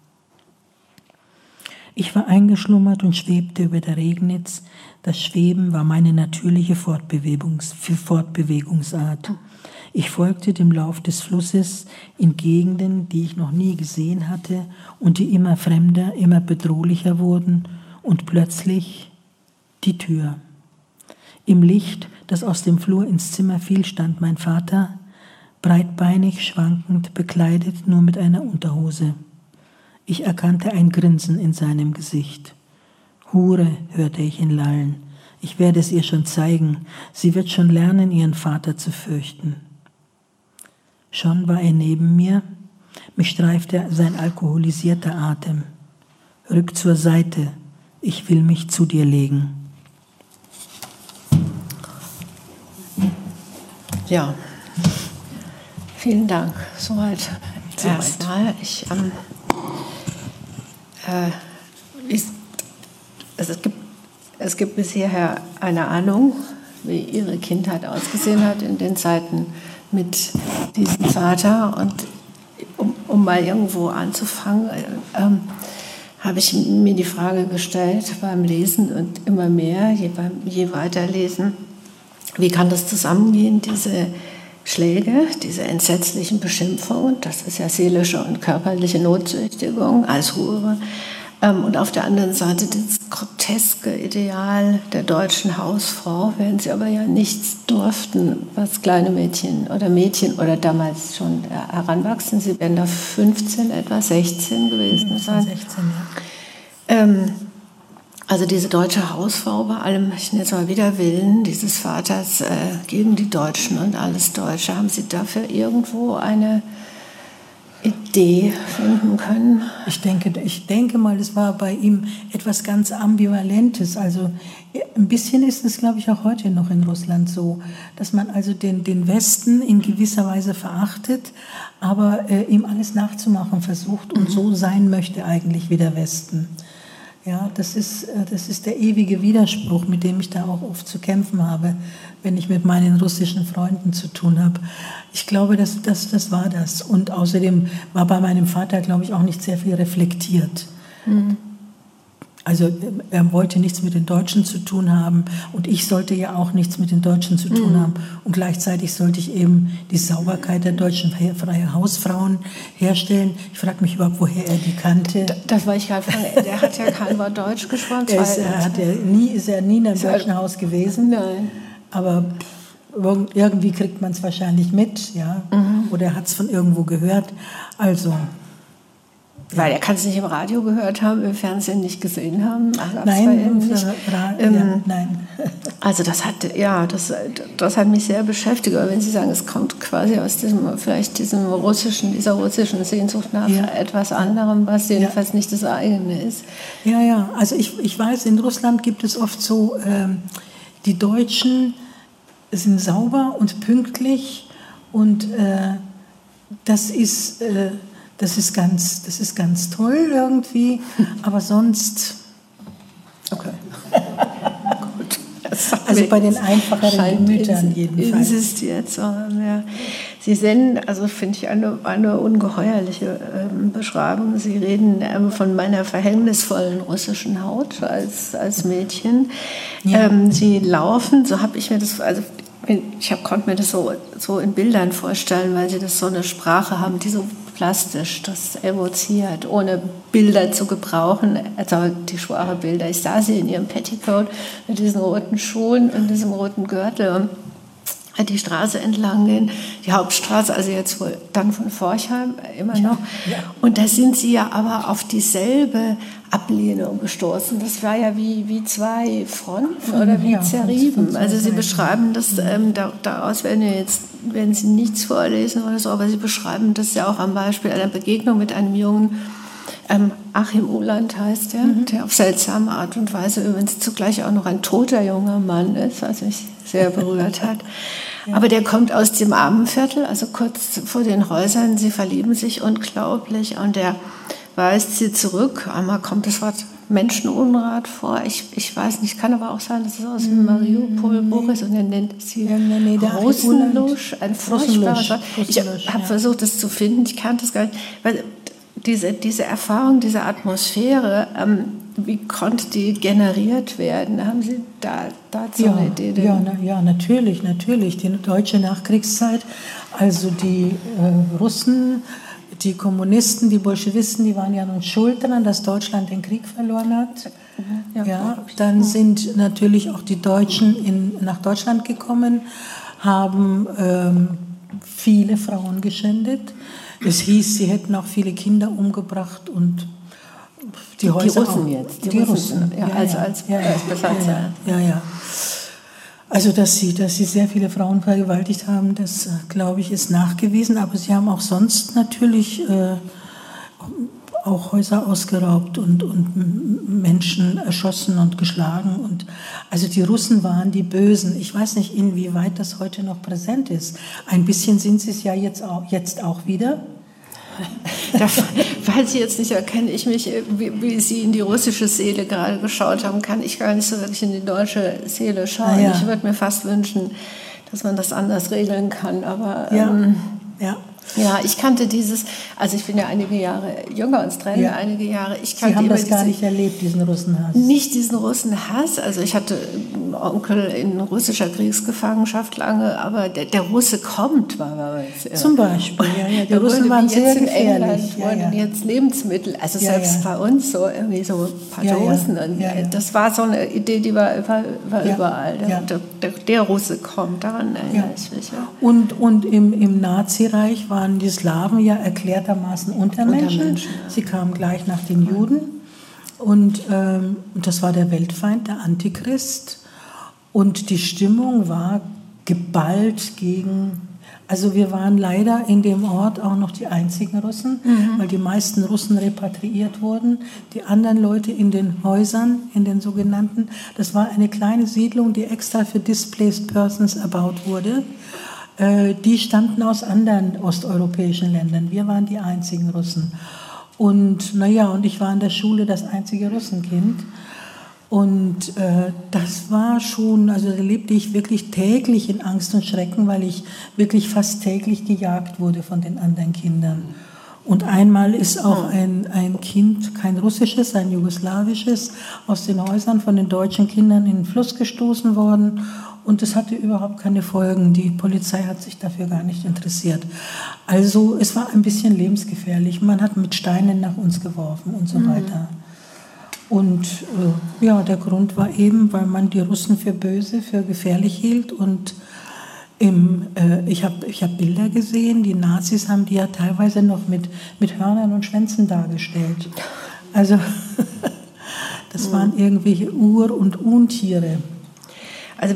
Ich war eingeschlummert und schwebte über der Regnitz. Das Schweben war meine natürliche Fortbewegungsart. Ich folgte dem Lauf des Flusses in Gegenden, die ich noch nie gesehen hatte und die immer fremder, immer bedrohlicher wurden, und plötzlich die Tür. Im Licht, das aus dem Flur ins Zimmer fiel, stand mein Vater, breitbeinig, schwankend, bekleidet nur mit einer Unterhose. Ich erkannte ein Grinsen in seinem Gesicht. »Hure«, hörte ich ihn lallen, »ich werde es ihr schon zeigen. Sie wird schon lernen, ihren Vater zu fürchten.« Schon war er neben mir. Mich streift sein alkoholisierter Atem. Rück zur Seite, ich will mich zu dir legen. Ja, vielen Dank. Soweit erstmal. Es gibt bis hierher eine Ahnung, wie Ihre Kindheit ausgesehen hat in den Zeiten mit diesem Vater. Und um mal irgendwo anzufangen, habe ich mir die Frage gestellt beim Lesen und immer mehr, je weiter lesen, wie kann das zusammengehen, diese Schläge, diese entsetzlichen Beschimpfungen, das ist ja seelische und körperliche Notzüchtigung als Hure, und auf der anderen Seite das groteske Ideal der deutschen Hausfrau, während sie aber ja nichts durften, was kleine Mädchen oder damals schon heranwachsen, sie werden da 15, etwa 16 gewesen sein. 16, ja. Also diese deutsche Hausfrau bei allem, ich nenne es mal Widerwillen dieses Vaters gegen die Deutschen und alles Deutsche, haben Sie dafür irgendwo eine Idee finden können? Ich denke mal, es war bei ihm etwas ganz Ambivalentes. Also ein bisschen ist es, glaube ich, auch heute noch in Russland so, dass man also den Westen in gewisser Weise verachtet, aber ihm alles nachzumachen versucht und so sein möchte eigentlich wie der Westen. Ja, das ist der ewige Widerspruch, mit dem ich da auch oft zu kämpfen habe, wenn ich mit meinen russischen Freunden zu tun habe. Ich glaube, das war das. Und außerdem war bei meinem Vater, glaube ich, auch nicht sehr viel reflektiert. Mhm. Also er wollte nichts mit den Deutschen zu tun haben und ich sollte ja auch nichts mit den Deutschen zu tun haben. Und gleichzeitig sollte ich eben die Sauberkeit der deutschen freien Hausfrauen herstellen. Ich frage mich überhaupt, woher er die kannte. Das war ich gerade fragen. Der hat ja kein Wort Deutsch gesprochen. Ist ja nie in einem deutschen Haus gewesen. Nein. Aber irgendwie kriegt man es wahrscheinlich mit, ja. Oder er hat es von irgendwo gehört. Also... Weil er kann es nicht im Radio gehört haben, im Fernsehen nicht gesehen haben. Nein, nein. Also das hat mich sehr beschäftigt. Aber wenn Sie sagen, es kommt quasi aus dieser russischen Sehnsucht nach etwas anderem, was jedenfalls nicht das eigene ist. Ja. Also ich weiß, in Russland gibt es oft so, die Deutschen sind sauber und pünktlich und das ist ganz toll irgendwie, aber sonst... Okay. Gut. Also bei den einfacheren Gemütern jedenfalls. Insistiert zu haben, ja. Sie senden, also finde ich eine ungeheuerliche Beschreibung. Sie reden von meiner verhängnisvollen russischen Haut als Mädchen. Ja. Sie laufen, so habe ich mir das... Also konnte mir das so in Bildern vorstellen, weil sie das so eine Sprache haben, die so plastisch das evoziert, ohne Bilder zu gebrauchen, also die schwache Bilder. Ich sah sie in ihrem Petticoat mit diesen roten Schuhen und diesem roten Gürtel die Straße entlang gehen, die Hauptstraße, also jetzt wohl dann von Forchheim immer noch. Ja. Und da sind sie ja aber auf dieselbe Ablehnung gestoßen. Das war ja wie zwei Fronten oder wie zerrieben. Also Sie beschreiben das, daraus werden Sie nichts vorlesen oder so, aber Sie beschreiben das ja auch am Beispiel einer Begegnung mit einem jungen Achim Uhland heißt der auf seltsame Art und Weise übrigens zugleich auch noch ein toter junger Mann ist, was mich sehr berührt hat. Ja. Aber der kommt aus dem Armenviertel, also kurz vor den Häusern. Sie verlieben sich unglaublich und der weist sie zurück. Einmal kommt das Wort Menschenunrat vor. Ich weiß nicht, kann aber auch sein, dass es aus dem Mariupol-Buch ist und er nennt sie Russenlusch, ein furchtbares Wort. Ich habe versucht, das zu finden, ich kannte es gar nicht. Weil diese Erfahrung, diese Atmosphäre, wie konnte die generiert werden? Haben Sie dazu eine Idee? Ja, natürlich. Die deutsche Nachkriegszeit, also die Russen, die Kommunisten, die Bolschewisten, die waren ja nun schuld daran, dass Deutschland den Krieg verloren hat. Ja, dann sind natürlich auch die Deutschen nach Deutschland gekommen, haben viele Frauen geschändet. Es hieß, sie hätten auch viele Kinder umgebracht und die Russen jetzt. Die Russen, als Besatzer. Ja. Also, dass sie sehr viele Frauen vergewaltigt haben, das, glaube ich, ist nachgewiesen. Aber sie haben auch sonst natürlich auch Häuser ausgeraubt und Menschen erschossen und geschlagen. Und also die Russen waren die Bösen. Ich weiß nicht, inwieweit das heute noch präsent ist. Ein bisschen sind sie es ja jetzt auch wieder. Da weiß ich jetzt nicht, erkenne ich mich, wie Sie in die russische Seele gerade geschaut haben, kann ich gar nicht so wirklich in die deutsche Seele schauen. Ja. Ich würde mir fast wünschen, dass man das anders regeln kann. Aber ja, ich kannte also ich bin ja einige Jahre jünger, uns trennen einige Jahre. Ich kannte Sie haben das gar nicht erlebt, diesen Russenhass? Nicht diesen Russenhass. Also ich hatte einen Onkel in russischer Kriegsgefangenschaft lange, aber der Russe kommt, war bei uns. Zum Beispiel, ja. Die Russen waren sehr gefährlich. Wurden jetzt Lebensmittel, also selbst bei uns so irgendwie so ein paar Dosen. Das war so eine Idee, die war überall. Der Russe kommt, daran erinnere ich mich. Ja. Und im Nazireich waren die Slawen ja erklärtermaßen Untermenschen. Sie kamen gleich nach den Juden. Und das war der Weltfeind, der Antichrist. Und die Stimmung war geballt gegen... Also wir waren leider in dem Ort auch noch die einzigen Russen, weil die meisten Russen repatriiert wurden. Die anderen Leute in den Häusern, in den sogenannten, das war eine kleine Siedlung, die extra für Displaced Persons erbaut wurde. Die stammten aus anderen osteuropäischen Ländern. Wir waren die einzigen Russen. Und und ich war in der Schule das einzige Russenkind. Und das war schon, also da lebte ich wirklich täglich in Angst und Schrecken, weil ich wirklich fast täglich gejagt wurde von den anderen Kindern. Und einmal ist auch ein Kind, kein russisches, ein jugoslawisches, aus den Häusern von den deutschen Kindern in den Fluss gestoßen worden. Und es hatte überhaupt keine Folgen. Die Polizei hat sich dafür gar nicht interessiert. Also es war ein bisschen lebensgefährlich. Man hat mit Steinen nach uns geworfen und so weiter. Und der Grund war eben, weil man die Russen für böse, für gefährlich hielt. Und ich hab Bilder gesehen, die Nazis haben die ja teilweise noch mit Hörnern und Schwänzen dargestellt. Also das waren irgendwelche Ur- und Untiere. Also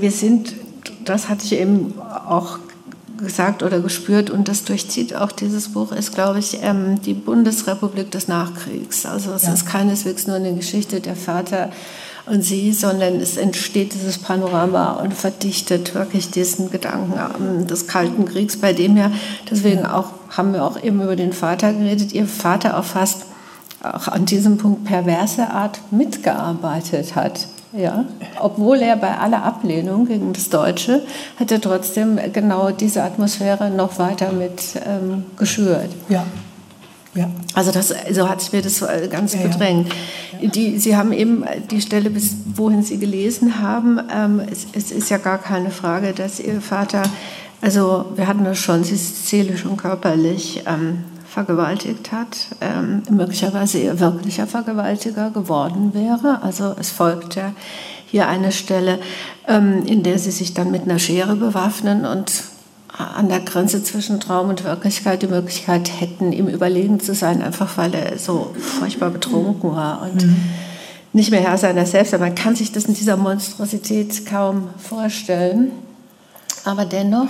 das hatte ich eben auch gesagt oder gespürt und das durchzieht auch dieses Buch, ist, glaube ich, die Bundesrepublik des Nachkriegs. Also es ist keineswegs nur eine Geschichte der Vater und sie, sondern es entsteht dieses Panorama und verdichtet wirklich diesen Gedanken des Kalten Kriegs, bei dem deswegen haben wir auch eben über den Vater geredet, ihr Vater auch fast auch an diesem Punkt perverse Art mitgearbeitet hat. Ja, obwohl er bei aller Ablehnung gegen das Deutsche hat er trotzdem genau diese Atmosphäre noch weiter mit geschürt. Ja. Also so hat sich mir das ganz bedrängt. Sie haben eben die Stelle, bis wohin Sie gelesen haben. Es ist ja gar keine Frage, dass Ihr Vater, also wir hatten das schon, sie ist seelisch und körperlich vergewaltigt hat, möglicherweise ihr wirklicher Vergewaltiger geworden wäre. Also es folgte hier eine Stelle, in der sie sich dann mit einer Schere bewaffnen und an der Grenze zwischen Traum und Wirklichkeit die Möglichkeit hätten, ihm überlegen zu sein, einfach weil er so furchtbar betrunken war und nicht mehr Herr seiner selbst. Man kann sich das in dieser Monstrosität kaum vorstellen. Aber dennoch...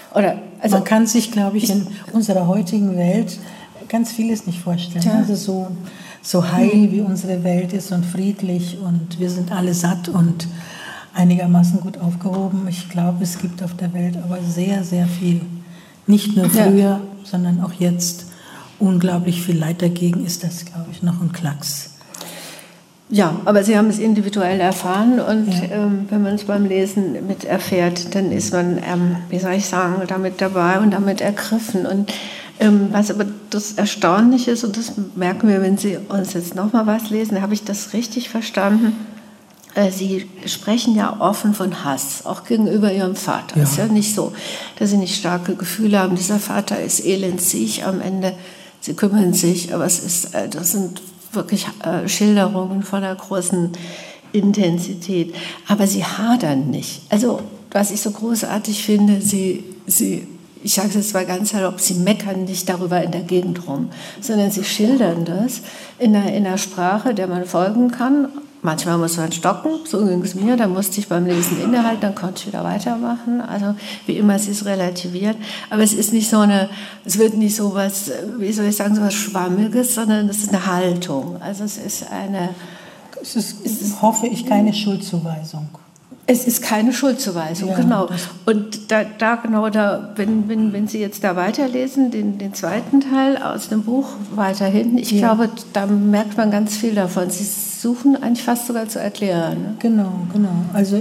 Man kann sich, glaube ich, in unserer heutigen Welt ganz vieles nicht vorstellen. Ja. Also so heil wie unsere Welt ist und friedlich und wir sind alle satt und einigermaßen gut aufgehoben. Ich glaube, es gibt auf der Welt aber sehr, sehr viel, nicht nur früher, sondern auch jetzt unglaublich viel Leid dagegen ist das, glaube ich, noch ein Klacks. Ja, aber Sie haben es individuell erfahren und wenn man es beim Lesen mit erfährt, dann ist man, wie soll ich sagen, damit dabei und damit ergriffen. Und was aber das Erstaunliche ist, und das merken wir, wenn Sie uns jetzt nochmal was lesen, habe ich das richtig verstanden? Sie sprechen ja offen von Hass, auch gegenüber Ihrem Vater. Es ist ja nicht so, dass Sie nicht starke Gefühle haben. Dieser Vater ist elendsig am Ende. Sie kümmern sich, aber das sind wirklich Schilderungen von einer großen Intensität. Aber sie hadern nicht. Also, was ich so großartig finde, ich sage es jetzt mal ganz salopp, sie meckern nicht darüber in der Gegend rum, sondern sie schildern das in einer Sprache, der man folgen kann, Manchmal muss man stocken, so ging es mir, dann musste ich beim Lesen innehalten, dann konnte ich wieder weitermachen. Also wie immer, es ist relativiert. Aber es ist nicht es wird nicht so was, wie soll ich sagen, so was Schwammiges, sondern es ist eine Haltung. Also es ist hoffe ich, keine Schuldzuweisung. Es ist keine Schuldzuweisung, ja, genau. Und wenn Sie jetzt da weiterlesen, den zweiten Teil aus dem Buch weiter hinten, ich glaube, da merkt man ganz viel davon. Sie suchen eigentlich fast sogar zu erklären. Ne? Genau. Also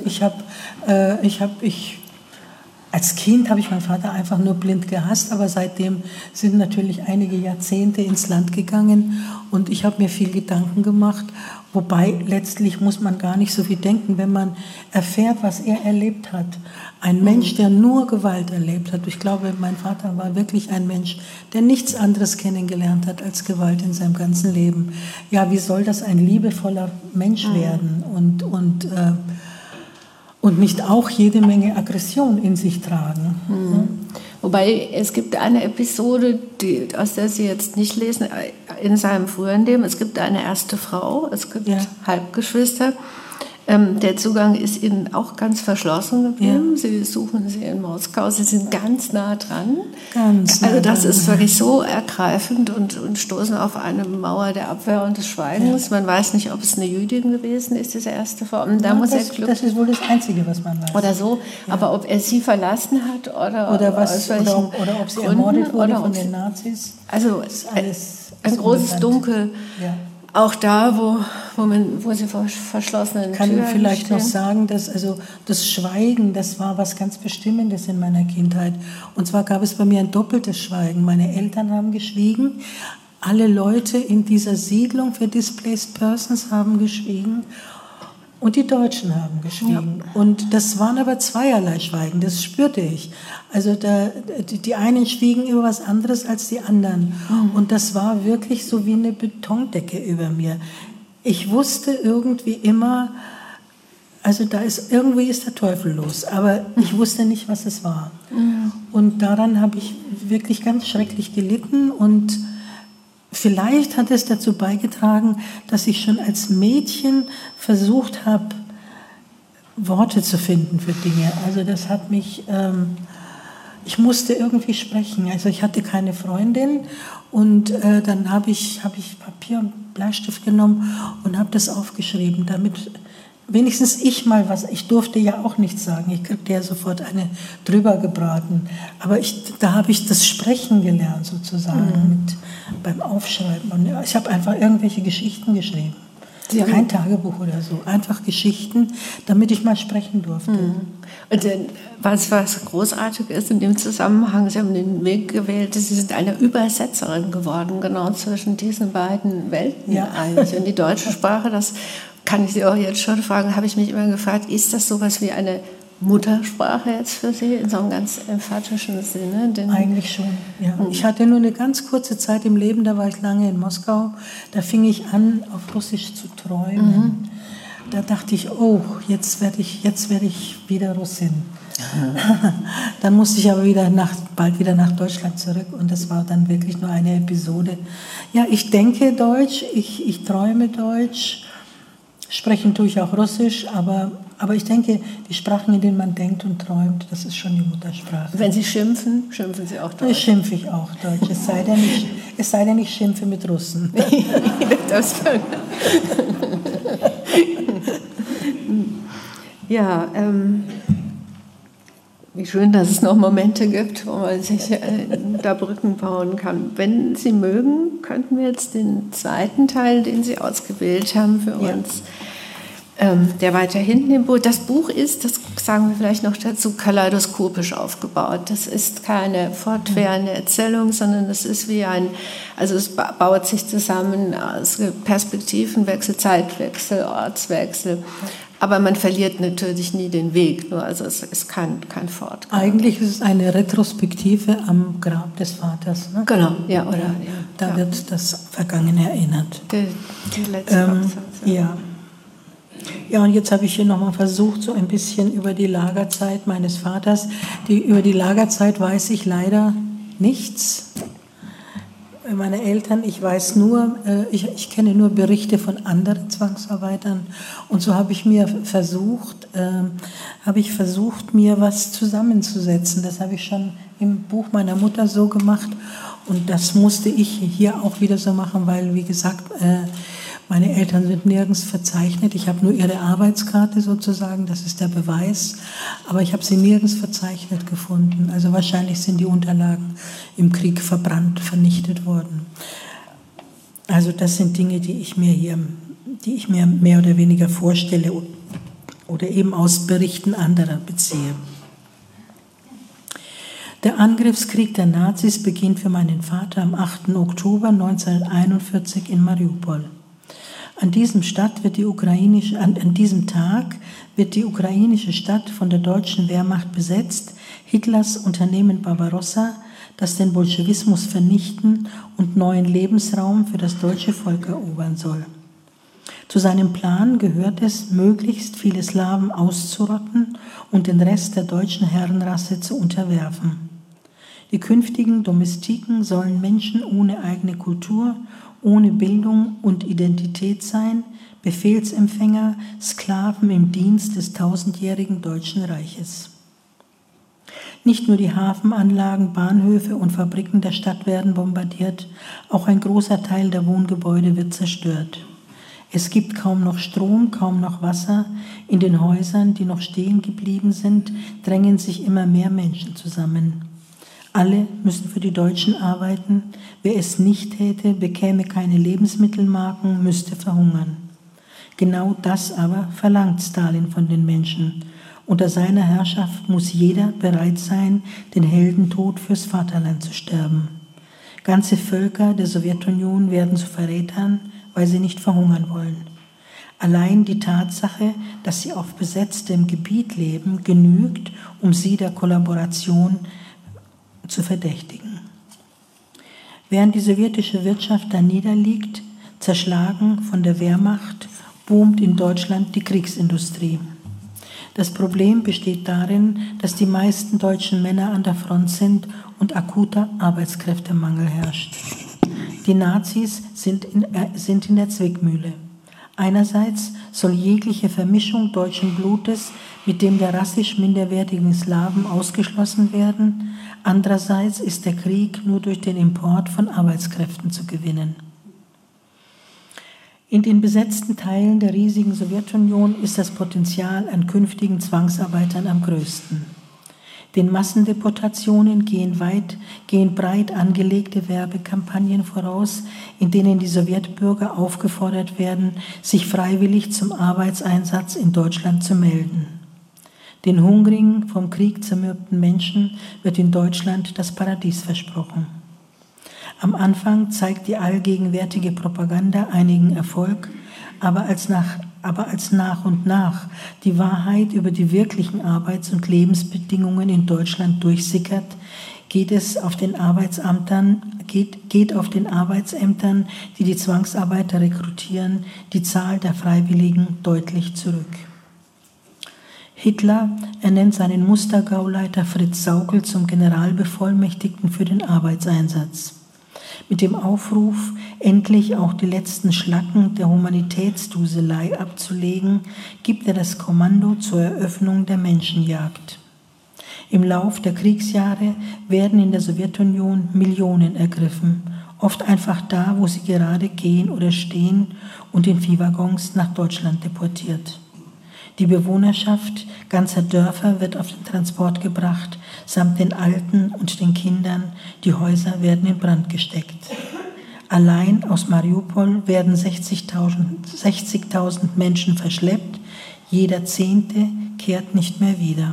als Kind habe ich meinen Vater einfach nur blind gehasst, aber seitdem sind natürlich einige Jahrzehnte ins Land gegangen und ich habe mir viel Gedanken gemacht, wobei letztlich muss man gar nicht so viel denken, wenn man erfährt, was er erlebt hat. Ein Mensch, der nur Gewalt erlebt hat. Ich glaube, mein Vater war wirklich ein Mensch, der nichts anderes kennengelernt hat als Gewalt in seinem ganzen Leben. Ja, wie soll das ein liebevoller Mensch werden und nicht auch jede Menge Aggression in sich tragen. Wobei, es gibt eine Episode, aus der Sie jetzt nicht lesen, in seinem früheren Leben. Es gibt eine erste Frau, es gibt Halbgeschwister. Der Zugang ist Ihnen auch ganz verschlossen geblieben. Ja. Sie suchen sie in Moskau, Sie sind ganz nah dran. Also das ist wirklich so ergreifend und stoßen auf eine Mauer der Abwehr und des Schweigens. Ja. Man weiß nicht, ob es eine Jüdin gewesen ist, diese erste Frau. Und da muss das ist wohl das Einzige, was man weiß. Oder so, ja. Aber ob er sie verlassen hat oder ob sie ermordet wurde von den Nazis. Also ist alles ein großes Dunkel. Ja. Auch da, wo sie vor verschlossenen Türen stehen. Ich kann vielleicht noch sagen, dass das Schweigen, das war was ganz Bestimmendes in meiner Kindheit. Und zwar gab es bei mir ein doppeltes Schweigen. Meine Eltern haben geschwiegen, alle Leute in dieser Siedlung für Displaced Persons haben geschwiegen und die Deutschen haben geschwiegen. Ja. Und das waren aber zweierlei Schweigen, das spürte ich. Also die einen schwiegen über was anderes als die anderen. Und das war wirklich so wie eine Betondecke über mir. Ich wusste irgendwie immer, also irgendwie ist der Teufel los, aber ich wusste nicht, was es war. Und daran habe ich wirklich ganz schrecklich gelitten und vielleicht hat es dazu beigetragen, dass ich schon als Mädchen versucht habe, Worte zu finden für Dinge. Also das hat mich, ich musste irgendwie sprechen. Also ich hatte keine Freundin und dann habe ich Papier und Bleistift genommen und habe das aufgeschrieben, damit wenigstens ich mal was, ich durfte ja auch nichts sagen, ich kriegte ja sofort eine drüber gebraten, aber da habe ich das Sprechen gelernt sozusagen beim Aufschreiben und ich habe einfach irgendwelche Geschichten geschrieben. Kein Tagebuch oder so, einfach Geschichten, damit ich mal sprechen durfte. Und was großartig ist in dem Zusammenhang, Sie haben den Weg gewählt, Sie sind eine Übersetzerin geworden, genau zwischen diesen beiden Welten eigentlich. Und die deutsche Sprache, das kann ich Sie auch jetzt schon fragen, habe ich mich immer gefragt, ist das sowas wie eine Muttersprache jetzt für Sie in so einem ganz emphatischen Sinne? Eigentlich schon, ja. Ich hatte nur eine ganz kurze Zeit im Leben, da war ich lange in Moskau, da fing ich an, auf Russisch zu träumen. Da dachte ich, oh, jetzt werde ich wieder Russin. Dann musste ich aber bald wieder nach Deutschland zurück und das war dann wirklich nur eine Episode. Ja, ich denke Deutsch, ich träume Deutsch, sprechen tue ich auch Russisch, aber ich denke, die Sprachen, in denen man denkt und träumt, das ist schon die Muttersprache. Wenn Sie schimpfen Sie auch Deutsch? Schimpfe ich auch Deutsch, es sei denn, ich schimpfe mit Russen. Das ja, wie schön, dass es noch Momente gibt, wo man sich da Brücken bauen kann. Wenn Sie mögen, könnten wir jetzt den zweiten Teil, den Sie ausgewählt haben für uns, der weiter hinten im Buch. Das Buch ist, das sagen wir vielleicht noch dazu, kaleidoskopisch aufgebaut. Das ist keine fortwährende Erzählung, sondern es ist es baut sich zusammen aus Perspektivenwechsel, Zeitwechsel, Ortswechsel. Aber man verliert natürlich nie den Weg, also es ist kein Fortgang. Eigentlich ist es eine Retrospektive am Grab des Vaters. Ne? Genau, Da wird das Vergangene erinnert. Die letzte Absatz. Ja, und jetzt habe ich hier nochmal versucht, so ein bisschen über die Lagerzeit meines Vaters. Über die Lagerzeit weiß ich leider nichts. Meine Eltern, ich weiß nur, ich kenne nur Berichte von anderen Zwangsarbeitern und so habe ich versucht, mir was zusammenzusetzen. Das habe ich schon im Buch meiner Mutter so gemacht und das musste ich hier auch wieder so machen, weil, wie gesagt, meine Eltern sind nirgends verzeichnet. Ich habe nur ihre Arbeitskarte sozusagen, das ist der Beweis. Aber ich habe sie nirgends verzeichnet gefunden. Also wahrscheinlich sind die Unterlagen im Krieg verbrannt, vernichtet worden. Also das sind Dinge, die ich mir mehr oder weniger vorstelle oder eben aus Berichten anderer beziehe. Der Angriffskrieg der Nazis beginnt für meinen Vater am 8. Oktober 1941 in Mariupol. An diesem Tag wird die ukrainische Stadt von der deutschen Wehrmacht besetzt, Hitlers Unternehmen Barbarossa, das den Bolschewismus vernichten und neuen Lebensraum für das deutsche Volk erobern soll. Zu seinem Plan gehört es, möglichst viele Slawen auszurotten und den Rest der deutschen Herrenrasse zu unterwerfen. Die künftigen Domestiken sollen Menschen ohne eigene Kultur, ohne Bildung und Identität sein, Befehlsempfänger, Sklaven im Dienst des tausendjährigen Deutschen Reiches. Nicht nur die Hafenanlagen, Bahnhöfe und Fabriken der Stadt werden bombardiert, auch ein großer Teil der Wohngebäude wird zerstört. Es gibt kaum noch Strom, kaum noch Wasser. In den Häusern, die noch stehen geblieben sind, drängen sich immer mehr Menschen zusammen. Alle müssen für die Deutschen arbeiten. Wer es nicht täte, bekäme keine Lebensmittelmarken, müsste verhungern. Genau das aber verlangt Stalin von den Menschen. Unter seiner Herrschaft muss jeder bereit sein, den Heldentod fürs Vaterland zu sterben. Ganze Völker der Sowjetunion werden zu Verrätern, weil sie nicht verhungern wollen. Allein die Tatsache, dass sie auf besetztem Gebiet leben, genügt, um sie der Kollaboration zu verdächtigen. Während die sowjetische Wirtschaft da niederliegt, zerschlagen von der Wehrmacht, boomt in Deutschland die Kriegsindustrie. Das Problem besteht darin, dass die meisten deutschen Männer an der Front sind und akuter Arbeitskräftemangel herrscht. Die Nazis sind in der Zwickmühle. Einerseits soll jegliche Vermischung deutschen Blutes mit dem der rassisch minderwertigen Slawen ausgeschlossen werden. Andererseits ist der Krieg nur durch den Import von Arbeitskräften zu gewinnen. In den besetzten Teilen der riesigen Sowjetunion ist das Potenzial an künftigen Zwangsarbeitern am größten. Den Massendeportationen gehen breit angelegte Werbekampagnen voraus, in denen die Sowjetbürger aufgefordert werden, sich freiwillig zum Arbeitseinsatz in Deutschland zu melden. Den hungrigen, vom Krieg zermürbten Menschen wird in Deutschland das Paradies versprochen. Am Anfang zeigt die allgegenwärtige Propaganda einigen Erfolg, aber als nach und nach die Wahrheit über die wirklichen Arbeits- und Lebensbedingungen in Deutschland durchsickert, geht auf den Arbeitsämtern, die die Zwangsarbeiter rekrutieren, die Zahl der Freiwilligen deutlich zurück. Hitler ernennt seinen Mustergauleiter Fritz Sauckel zum Generalbevollmächtigten für den Arbeitseinsatz. Mit dem Aufruf, endlich auch die letzten Schlacken der Humanitätsduselei abzulegen, gibt er das Kommando zur Eröffnung der Menschenjagd. Im Lauf der Kriegsjahre werden in der Sowjetunion Millionen ergriffen, oft einfach da, wo sie gerade gehen oder stehen, und in Viehwaggons nach Deutschland deportiert. Die Bewohnerschaft ganzer Dörfer wird auf den Transport gebracht, samt den Alten und den Kindern. Die Häuser werden in Brand gesteckt. Allein aus Mariupol werden 60.000 Menschen verschleppt. Jeder 10. kehrt nicht mehr wieder.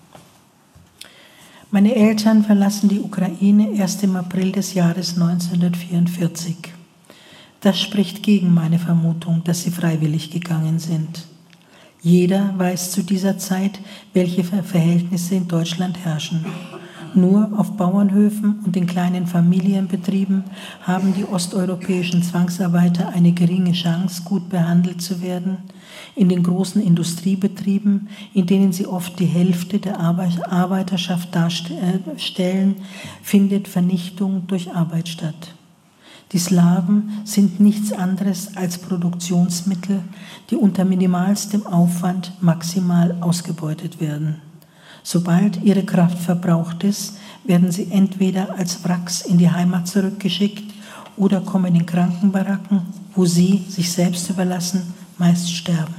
Meine Eltern verlassen die Ukraine erst im April des Jahres 1944. Das spricht gegen meine Vermutung, dass sie freiwillig gegangen sind. Jeder weiß zu dieser Zeit, welche Verhältnisse in Deutschland herrschen. Nur auf Bauernhöfen und in kleinen Familienbetrieben haben die osteuropäischen Zwangsarbeiter eine geringe Chance, gut behandelt zu werden. In den großen Industriebetrieben, in denen sie oft die Hälfte der Arbeiterschaft darstellen, findet Vernichtung durch Arbeit statt. Die Slawen sind nichts anderes als Produktionsmittel, die unter minimalstem Aufwand maximal ausgebeutet werden. Sobald ihre Kraft verbraucht ist, werden sie entweder als Wracks in die Heimat zurückgeschickt oder kommen in Krankenbaracken, wo sie, sich selbst überlassen, meist sterben.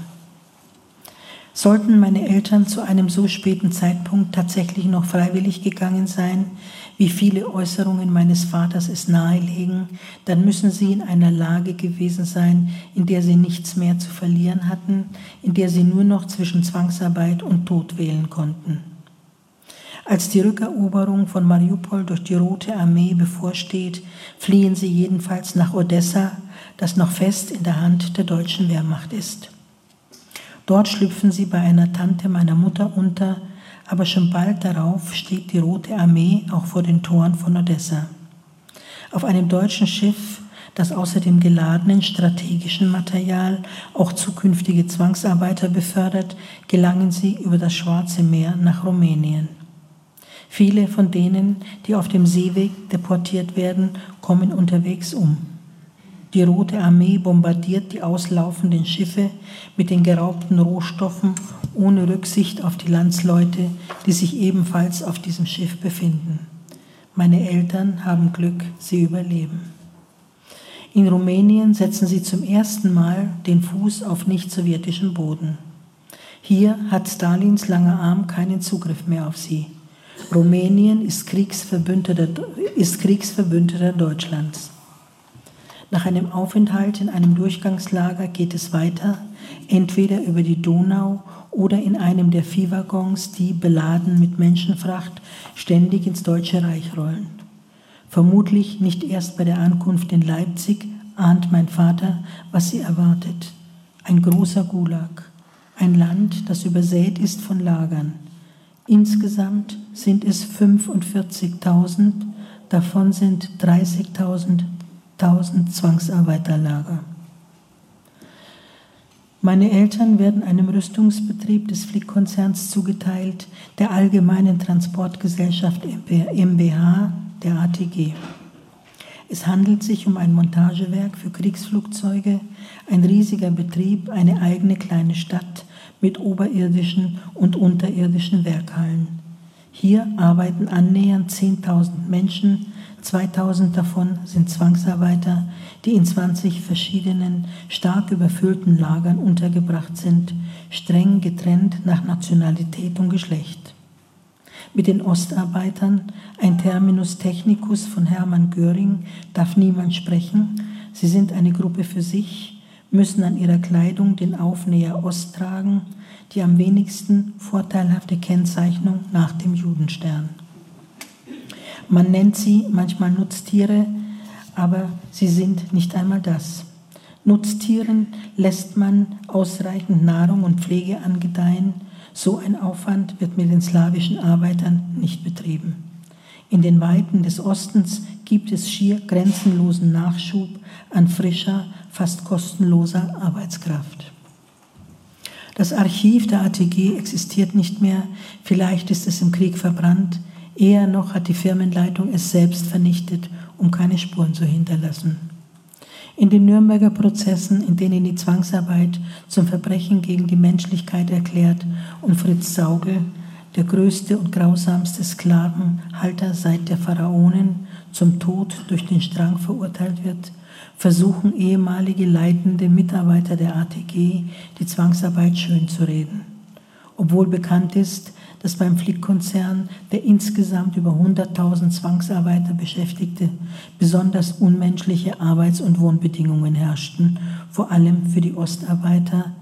Sollten meine Eltern zu einem so späten Zeitpunkt tatsächlich noch freiwillig gegangen sein, wie viele Äußerungen meines Vaters es nahelegen, dann müssen sie in einer Lage gewesen sein, in der sie nichts mehr zu verlieren hatten, in der sie nur noch zwischen Zwangsarbeit und Tod wählen konnten. Als die Rückeroberung von Mariupol durch die Rote Armee bevorsteht, fliehen sie jedenfalls nach Odessa, das noch fest in der Hand der deutschen Wehrmacht ist. Dort schlüpfen sie bei einer Tante meiner Mutter unter, aber schon bald darauf steht die Rote Armee auch vor den Toren von Odessa. Auf einem deutschen Schiff, das außer dem geladenen strategischen Material auch zukünftige Zwangsarbeiter befördert, gelangen sie über das Schwarze Meer nach Rumänien. Viele von denen, die auf dem Seeweg deportiert werden, kommen unterwegs um. Die Rote Armee bombardiert die auslaufenden Schiffe mit den geraubten Rohstoffen ohne Rücksicht auf die Landsleute, die sich ebenfalls auf diesem Schiff befinden. Meine Eltern haben Glück, sie überleben. In Rumänien setzen sie zum ersten Mal den Fuß auf nicht-sowjetischem Boden. Hier hat Stalins langer Arm keinen Zugriff mehr auf sie. Rumänien ist Kriegsverbündeter Deutschlands. Nach einem Aufenthalt in einem Durchgangslager geht es weiter, entweder über die Donau oder in einem der Viehwaggons, die, beladen mit Menschenfracht, ständig ins Deutsche Reich rollen. Vermutlich nicht erst bei der Ankunft in Leipzig ahnt mein Vater, was sie erwartet. Ein großer Gulag, ein Land, das übersät ist von Lagern. Insgesamt sind es 45.000, davon sind 30.000 Zwangsarbeiterlager. Meine Eltern werden einem Rüstungsbetrieb des Flick-Konzerns zugeteilt, der Allgemeinen Transportgesellschaft MBH, der ATG. Es handelt sich um ein Montagewerk für Kriegsflugzeuge, ein riesiger Betrieb, eine eigene kleine Stadt mit oberirdischen und unterirdischen Werkhallen. Hier arbeiten annähernd 10.000 Menschen, 2.000 davon sind Zwangsarbeiter, die in 20 verschiedenen, stark überfüllten Lagern untergebracht sind, streng getrennt nach Nationalität und Geschlecht. Mit den Ostarbeitern, ein Terminus technicus von Hermann Göring, darf niemand sprechen. Sie sind eine Gruppe für sich, müssen an ihrer Kleidung den Aufnäher Ost tragen, die am wenigsten vorteilhafte Kennzeichnung nach dem Judenstern. Man nennt sie manchmal Nutztiere, aber sie sind nicht einmal das. Nutztieren lässt man ausreichend Nahrung und Pflege angedeihen. So ein Aufwand wird mit den slawischen Arbeitern nicht betrieben. In den Weiten des Ostens gibt es schier grenzenlosen Nachschub an frischer, fast kostenloser Arbeitskraft. Das Archiv der ATG existiert nicht mehr, vielleicht ist es im Krieg verbrannt, eher noch hat die Firmenleitung es selbst vernichtet, um keine Spuren zu hinterlassen. In den Nürnberger Prozessen, in denen die Zwangsarbeit zum Verbrechen gegen die Menschlichkeit erklärt und Fritz Saugl, der größte und grausamste Sklavenhalter seit der Pharaonen, zum Tod durch den Strang verurteilt wird, versuchen ehemalige leitende Mitarbeiter der ATG, die Zwangsarbeit schönzureden. Obwohl bekannt ist, dass beim Flick-Konzern, der insgesamt über 100.000 Zwangsarbeiter beschäftigte, besonders unmenschliche Arbeits- und Wohnbedingungen herrschten, vor allem für die Ostarbeiter,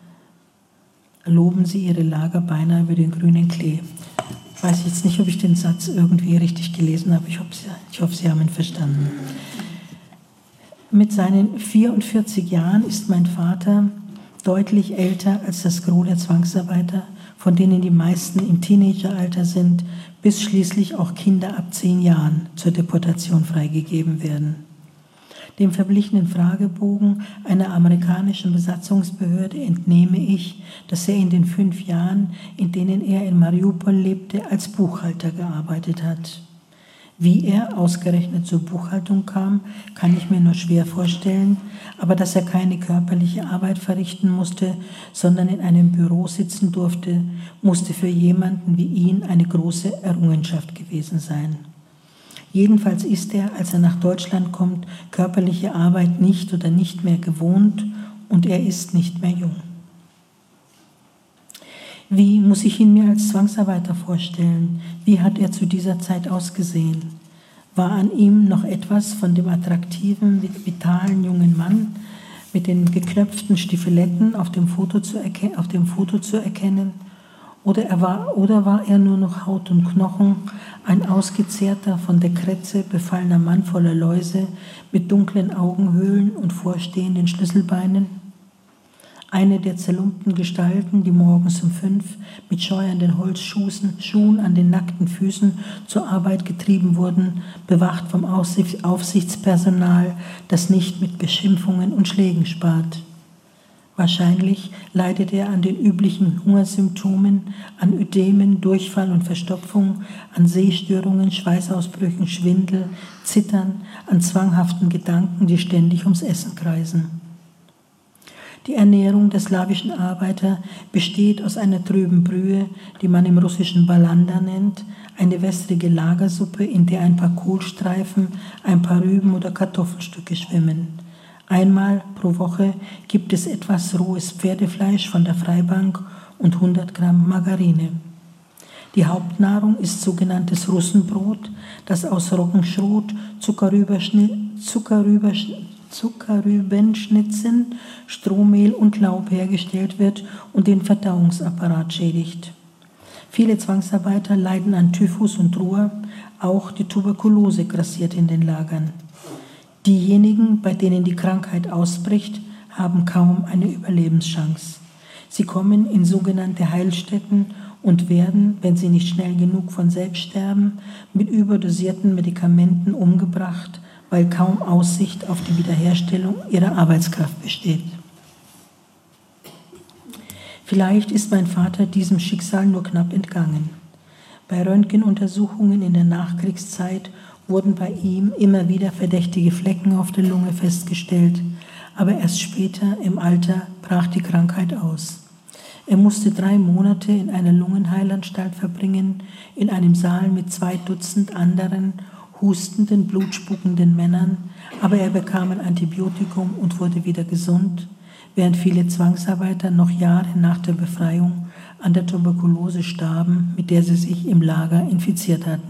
loben sie ihre Lager beinahe über den grünen Klee. Ich weiß jetzt nicht, ob ich den Satz irgendwie richtig gelesen habe, ich hoffe, Sie haben ihn verstanden. Mit seinen 44 Jahren ist mein Vater deutlich älter als das Gros der Zwangsarbeiter, von denen die meisten im Teenageralter sind, bis schließlich auch Kinder ab 10 Jahren zur Deportation freigegeben werden. Dem verblichenen Fragebogen einer amerikanischen Besatzungsbehörde entnehme ich, dass er in den 5 Jahren, in denen er in Mariupol lebte, als Buchhalter gearbeitet hat. Wie er ausgerechnet zur Buchhaltung kam, kann ich mir nur schwer vorstellen, aber dass er keine körperliche Arbeit verrichten musste, sondern in einem Büro sitzen durfte, musste für jemanden wie ihn eine große Errungenschaft gewesen sein. Jedenfalls ist er, als er nach Deutschland kommt, körperliche Arbeit nicht oder nicht mehr gewohnt und er ist nicht mehr jung. Wie muss ich ihn mir als Zwangsarbeiter vorstellen? Wie hat er zu dieser Zeit ausgesehen? War an ihm noch etwas von dem attraktiven, vitalen jungen Mann mit den geknöpften Stiefeletten auf dem Foto zu erkennen? Oder war er nur noch Haut und Knochen, ein ausgezehrter, von der Krätze befallener Mann voller Läuse mit dunklen Augenhöhlen und vorstehenden Schlüsselbeinen? Eine der zerlumpten Gestalten, die morgens um 5 mit scheuernden Holzschuhen an den nackten Füßen zur Arbeit getrieben wurden, bewacht vom Aufsichtspersonal, das nicht mit Beschimpfungen und Schlägen spart. Wahrscheinlich leidet er an den üblichen Hungersymptomen, an Ödemen, Durchfall und Verstopfung, an Sehstörungen, Schweißausbrüchen, Schwindel, Zittern, an zwanghaften Gedanken, die ständig ums Essen kreisen. Die Ernährung der slawischen Arbeiter besteht aus einer trüben Brühe, die man im russischen Balanda nennt, eine wässrige Lagersuppe, in der ein paar Kohlstreifen, ein paar Rüben oder Kartoffelstücke schwimmen. Einmal pro Woche gibt es etwas rohes Pferdefleisch von der Freibank und 100 Gramm Margarine. Die Hauptnahrung ist sogenanntes Russenbrot, das aus Roggenschrot, Zuckerrübenschnitzen, Strohmehl und Laub hergestellt wird und den Verdauungsapparat schädigt. Viele Zwangsarbeiter leiden an Typhus und Ruhr, auch die Tuberkulose grassiert in den Lagern. Diejenigen, bei denen die Krankheit ausbricht, haben kaum eine Überlebenschance. Sie kommen in sogenannte Heilstätten und werden, wenn sie nicht schnell genug von selbst sterben, mit überdosierten Medikamenten umgebracht, weil kaum Aussicht auf die Wiederherstellung ihrer Arbeitskraft besteht. Vielleicht ist mein Vater diesem Schicksal nur knapp entgangen. Bei Röntgenuntersuchungen in der Nachkriegszeit wurden bei ihm immer wieder verdächtige Flecken auf der Lunge festgestellt, aber erst später im Alter brach die Krankheit aus. Er musste 3 Monate in einer Lungenheilanstalt verbringen, in einem Saal mit 2 Dutzend anderen hustenden, blutspuckenden Männern, aber er bekam ein Antibiotikum und wurde wieder gesund, während viele Zwangsarbeiter noch Jahre nach der Befreiung an der Tuberkulose starben, mit der sie sich im Lager infiziert hatten.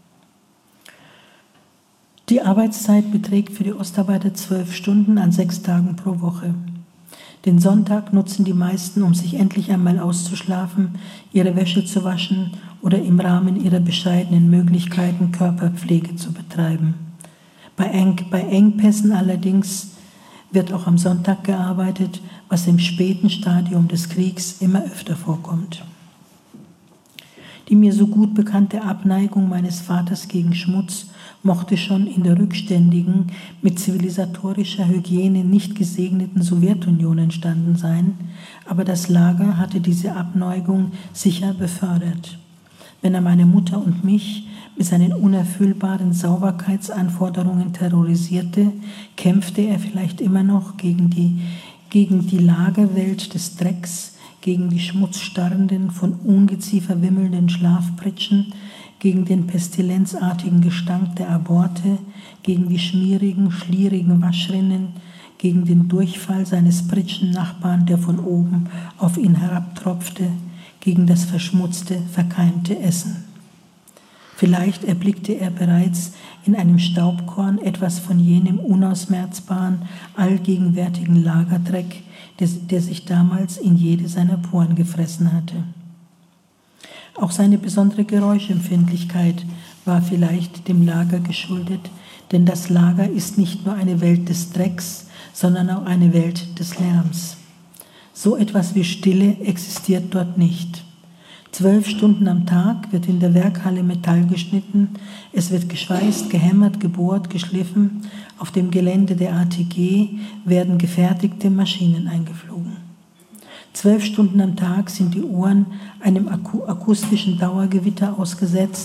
Die Arbeitszeit beträgt für die Ostarbeiter 12 Stunden an 6 Tagen pro Woche. Den Sonntag nutzen die meisten, um sich endlich einmal auszuschlafen, ihre Wäsche zu waschen oder im Rahmen ihrer bescheidenen Möglichkeiten Körperpflege zu betreiben. Bei Engpässen allerdings wird auch am Sonntag gearbeitet, was im späten Stadium des Kriegs immer öfter vorkommt. Die mir so gut bekannte Abneigung meines Vaters gegen Schmutz mochte schon in der rückständigen, mit zivilisatorischer Hygiene nicht gesegneten Sowjetunion entstanden sein, aber das Lager hatte diese Abneigung sicher befördert. Wenn er meine Mutter und mich mit seinen unerfüllbaren Sauberkeitsanforderungen terrorisierte, kämpfte er vielleicht immer noch gegen die Lagerwelt des Drecks, gegen die schmutzstarrenden, von Ungeziefer wimmelnden Schlafpritschen, gegen den pestilenzartigen Gestank der Aborte, gegen die schmierigen, schlierigen Waschrinnen, gegen den Durchfall seines Pritschennachbarn, der von oben auf ihn herabtropfte, gegen das verschmutzte, verkeimte Essen. Vielleicht erblickte er bereits in einem Staubkorn etwas von jenem unausmerzbaren, allgegenwärtigen Lagerdreck, der sich damals in jede seiner Poren gefressen hatte. Auch seine besondere Geräuschempfindlichkeit war vielleicht dem Lager geschuldet, denn das Lager ist nicht nur eine Welt des Drecks, sondern auch eine Welt des Lärms. So etwas wie Stille existiert dort nicht. 12 Stunden am Tag wird in der Werkhalle Metall geschnitten, es wird geschweißt, gehämmert, gebohrt, geschliffen, auf dem Gelände der ATG werden gefertigte Maschinen eingeflogen. 12 Stunden am Tag sind die Ohren einem akustischen Dauergewitter ausgesetzt,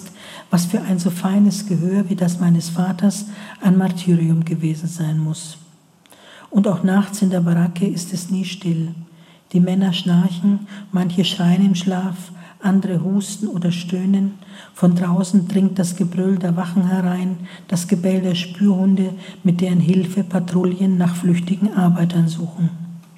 Was für ein so feines Gehör wie das meines Vaters ein Martyrium gewesen sein muss. Und auch nachts in der Baracke ist es nie still. Die Männer schnarchen, manche schreien im Schlaf, andere husten oder stöhnen. Von draußen dringt das Gebrüll der Wachen herein, das Gebell der Spürhunde, mit deren Hilfe Patrouillen nach flüchtigen Arbeitern suchen.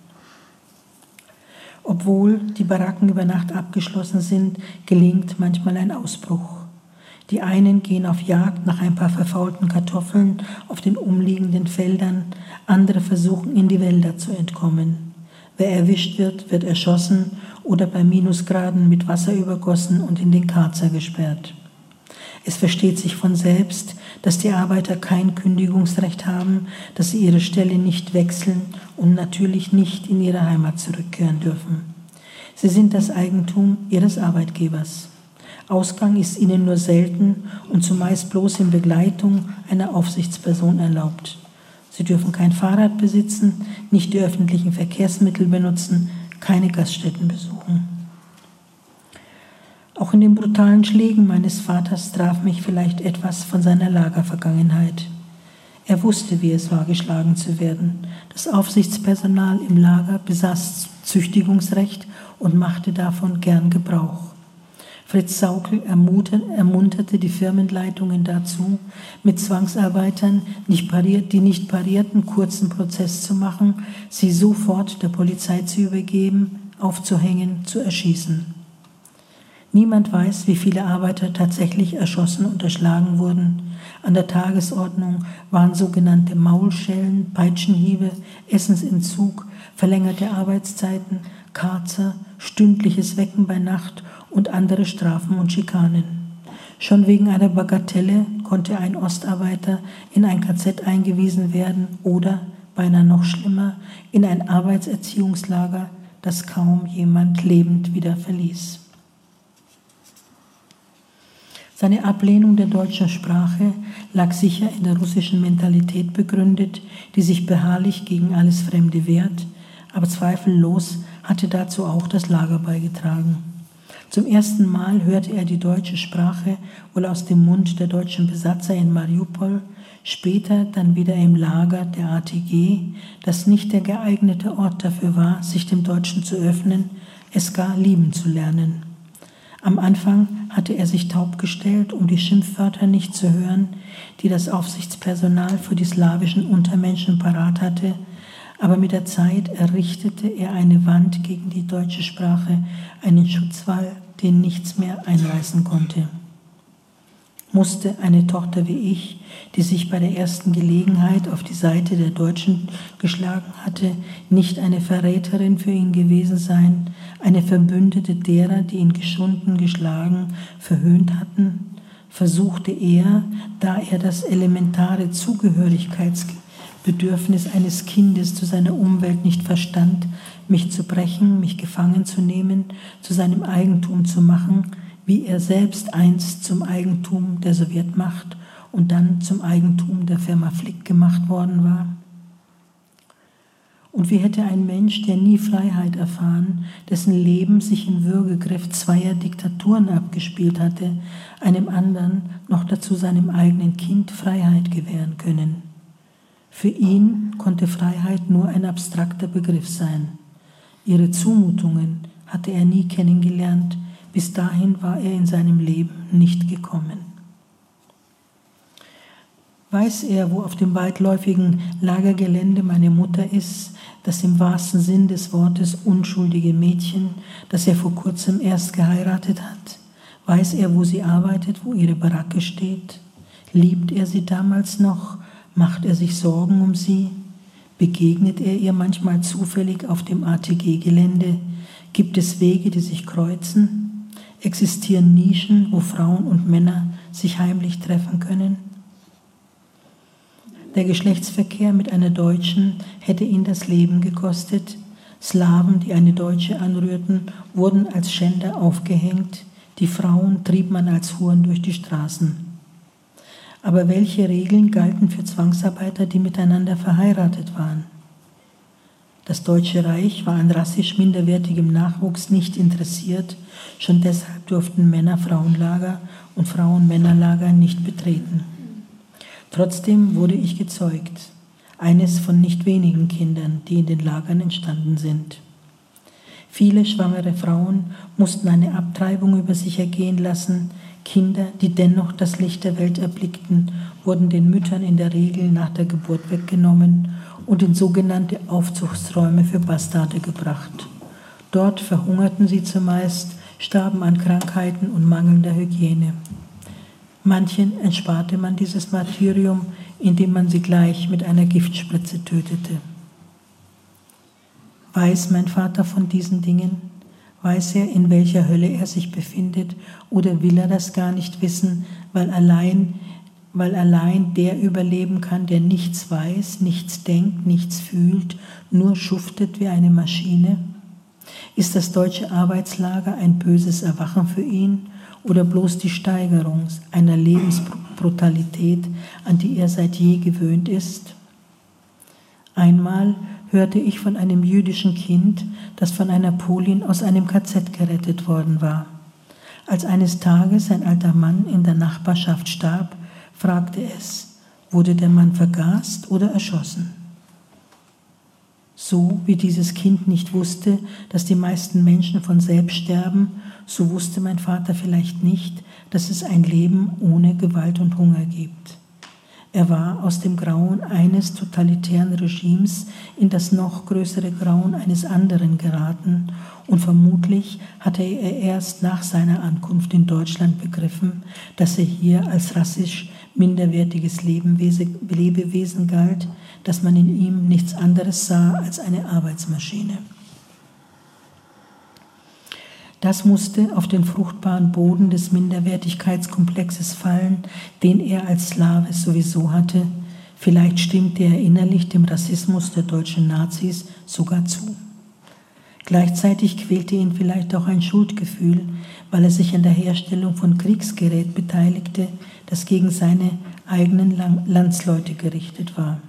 Obwohl die Baracken über Nacht abgeschlossen sind, gelingt manchmal ein Ausbruch. Die einen gehen auf Jagd nach ein paar verfaulten Kartoffeln auf den umliegenden Feldern, andere versuchen in die Wälder zu entkommen. Wer erwischt wird, wird erschossen oder bei Minusgraden mit Wasser übergossen und in den Karzer gesperrt. Es versteht sich von selbst, dass die Arbeiter kein Kündigungsrecht haben, dass sie ihre Stelle nicht wechseln und natürlich nicht in ihre Heimat zurückkehren dürfen. Sie sind das Eigentum ihres Arbeitgebers. Ausgang ist ihnen nur selten und zumeist bloß in Begleitung einer Aufsichtsperson erlaubt. Sie dürfen kein Fahrrad besitzen, nicht die öffentlichen Verkehrsmittel benutzen, keine Gaststätten besuchen. Auch in den brutalen Schlägen meines Vaters traf mich vielleicht etwas von seiner Lagervergangenheit. Er wusste, wie es war, geschlagen zu werden. Das Aufsichtspersonal im Lager besaß Züchtigungsrecht und machte davon gern Gebrauch. Fritz Saukel ermunterte die Firmenleitungen dazu, mit Zwangsarbeitern, die nicht parierten, kurzen Prozess zu machen, sie sofort der Polizei zu übergeben, aufzuhängen, zu erschießen. Niemand weiß, wie viele Arbeiter tatsächlich erschossen und erschlagen wurden. An der Tagesordnung waren sogenannte Maulschellen, Peitschenhiebe, Essensentzug, verlängerte Arbeitszeiten, Karzer, stündliches Wecken bei Nacht und andere Strafen und Schikanen. Schon wegen einer Bagatelle konnte ein Ostarbeiter in ein KZ eingewiesen werden oder, beinahe noch schlimmer, in ein Arbeitserziehungslager, das kaum jemand lebend wieder verließ. Seine Ablehnung der deutschen Sprache lag sicher in der russischen Mentalität begründet, die sich beharrlich gegen alles Fremde wehrt, aber zweifellos hatte dazu auch das Lager beigetragen. Zum ersten Mal hörte er die deutsche Sprache wohl aus dem Mund der deutschen Besatzer in Mariupol, später dann wieder im Lager der ATG, das nicht der geeignete Ort dafür war, sich dem Deutschen zu öffnen, es gar lieben zu lernen. Am Anfang hatte er sich taub gestellt, um die Schimpfwörter nicht zu hören, die das Aufsichtspersonal für die slawischen Untermenschen parat hatte, aber mit der Zeit errichtete er eine Wand gegen die deutsche Sprache, einen Schutzwall, den nichts mehr einreißen konnte. Musste eine Tochter wie ich, die sich bei der ersten Gelegenheit auf die Seite der Deutschen geschlagen hatte, nicht eine Verräterin für ihn gewesen sein, eine Verbündete derer, die ihn geschunden, geschlagen, verhöhnt hatten? Versuchte er, da er das elementare Zugehörigkeitsbedürfnis eines Kindes zu seiner Umwelt nicht verstand, mich zu brechen, mich gefangen zu nehmen, zu seinem Eigentum zu machen, wie er selbst einst zum Eigentum der Sowjetmacht und dann zum Eigentum der Firma Flick gemacht worden war? Und wie hätte ein Mensch, der nie Freiheit erfahren, dessen Leben sich im Würgegriff zweier Diktaturen abgespielt hatte, einem anderen, noch dazu seinem eigenen Kind, Freiheit gewähren können? Für ihn konnte Freiheit nur ein abstrakter Begriff sein. Ihre Zumutungen hatte er nie kennengelernt, bis dahin war er in seinem Leben nicht gekommen. Weiß er, wo auf dem weitläufigen Lagergelände meine Mutter ist, das im wahrsten Sinn des Wortes unschuldige Mädchen, das er vor kurzem erst geheiratet hat? Weiß er, wo sie arbeitet, wo ihre Baracke steht? Liebt er sie damals noch? Macht er sich Sorgen um sie? Begegnet er ihr manchmal zufällig auf dem ATG-Gelände? Gibt es Wege, die sich kreuzen? Existieren Nischen, wo Frauen und Männer sich heimlich treffen können? Der Geschlechtsverkehr mit einer Deutschen hätte ihn das Leben gekostet. Slawen, die eine Deutsche anrührten, wurden als Schänder aufgehängt. Die Frauen trieb man als Huren durch die Straßen. Aber welche Regeln galten für Zwangsarbeiter, die miteinander verheiratet waren? Das Deutsche Reich war an rassisch minderwertigem Nachwuchs nicht interessiert, schon deshalb durften Männer Frauenlager und Frauen Männerlager nicht betreten. Trotzdem wurde ich gezeugt, eines von nicht wenigen Kindern, die in den Lagern entstanden sind. Viele schwangere Frauen mussten eine Abtreibung über sich ergehen lassen. Kinder, die dennoch das Licht der Welt erblickten, wurden den Müttern in der Regel nach der Geburt weggenommen und in sogenannte Aufzuchtsräume für Bastarde gebracht. Dort verhungerten sie zumeist, starben an Krankheiten und mangelnder Hygiene. Manchen ersparte man dieses Martyrium, indem man sie gleich mit einer Giftspritze tötete. Weiß mein Vater von diesen Dingen? Weiß er, in welcher Hölle er sich befindet, oder will er das gar nicht wissen, weil allein der überleben kann, der nichts weiß, nichts denkt, nichts fühlt, nur schuftet wie eine Maschine? Ist das deutsche Arbeitslager ein böses Erwachen für ihn oder bloß die Steigerung einer Lebensbrutalität, an die er seit je gewöhnt ist? Einmal hörte ich von einem jüdischen Kind, das von einer Polin aus einem KZ gerettet worden war. Als eines Tages ein alter Mann in der Nachbarschaft starb, fragte es, wurde der Mann vergast oder erschossen? So wie dieses Kind nicht wusste, dass die meisten Menschen von selbst sterben, so wusste mein Vater vielleicht nicht, dass es ein Leben ohne Gewalt und Hunger gibt. Er war aus dem Grauen eines totalitären Regimes in das noch größere Grauen eines anderen geraten und vermutlich hatte er erst nach seiner Ankunft in Deutschland begriffen, dass er hier als rassisch minderwertiges Lebewesen galt, dass man in ihm nichts anderes sah als eine Arbeitsmaschine. Das musste auf den fruchtbaren Boden des Minderwertigkeitskomplexes fallen, den er als Slave sowieso hatte. Vielleicht stimmte er innerlich dem Rassismus der deutschen Nazis sogar zu. Gleichzeitig quälte ihn vielleicht auch ein Schuldgefühl, weil er sich an der Herstellung von Kriegsgerät beteiligte, das gegen seine eigenen Landsleute gerichtet war.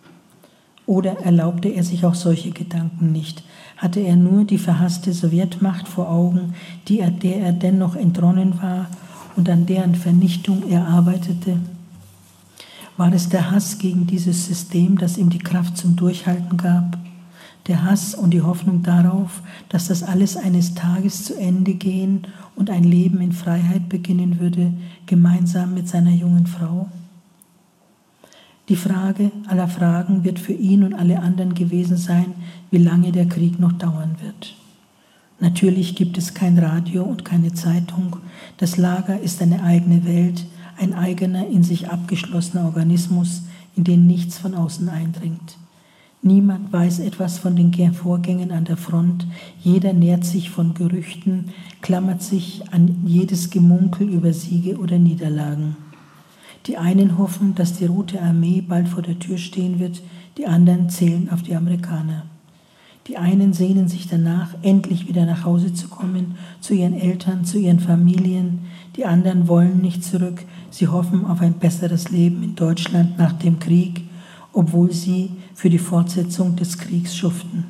Oder erlaubte er sich auch solche Gedanken nicht? Hatte er nur die verhasste Sowjetmacht vor Augen, der er dennoch entronnen war und an deren Vernichtung er arbeitete? War es der Hass gegen dieses System, das ihm die Kraft zum Durchhalten gab? Der Hass und die Hoffnung darauf, dass das alles eines Tages zu Ende gehen und ein Leben in Freiheit beginnen würde, gemeinsam mit seiner jungen Frau? Die Frage aller Fragen wird für ihn und alle anderen gewesen sein, wie lange der Krieg noch dauern wird. Natürlich gibt es kein Radio und keine Zeitung. Das Lager ist eine eigene Welt, ein eigener, in sich abgeschlossener Organismus, in den nichts von außen eindringt. Niemand weiß etwas von den Vorgängen an der Front. Jeder nährt sich von Gerüchten, klammert sich an jedes Gemunkel über Siege oder Niederlagen. Die einen hoffen, dass die Rote Armee bald vor der Tür stehen wird, die anderen zählen auf die Amerikaner. Die einen sehnen sich danach, endlich wieder nach Hause zu kommen, zu ihren Eltern, zu ihren Familien. Die anderen wollen nicht zurück, sie hoffen auf ein besseres Leben in Deutschland nach dem Krieg, obwohl sie für die Fortsetzung des Kriegs schuften.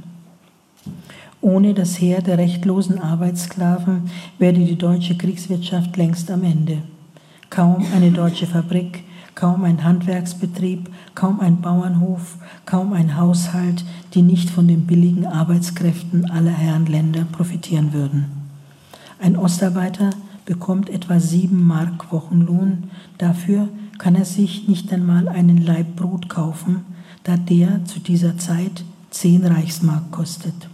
Ohne das Heer der rechtlosen Arbeitssklaven wäre die deutsche Kriegswirtschaft längst am Ende. Kaum eine deutsche Fabrik, kaum ein Handwerksbetrieb, kaum ein Bauernhof, kaum ein Haushalt, die nicht von den billigen Arbeitskräften aller Herrenländer profitieren würden. Ein Ostarbeiter bekommt etwa 7 Mark Wochenlohn, dafür kann er sich nicht einmal einen Laib Brot kaufen, da der zu dieser Zeit 10 Reichsmark kostet.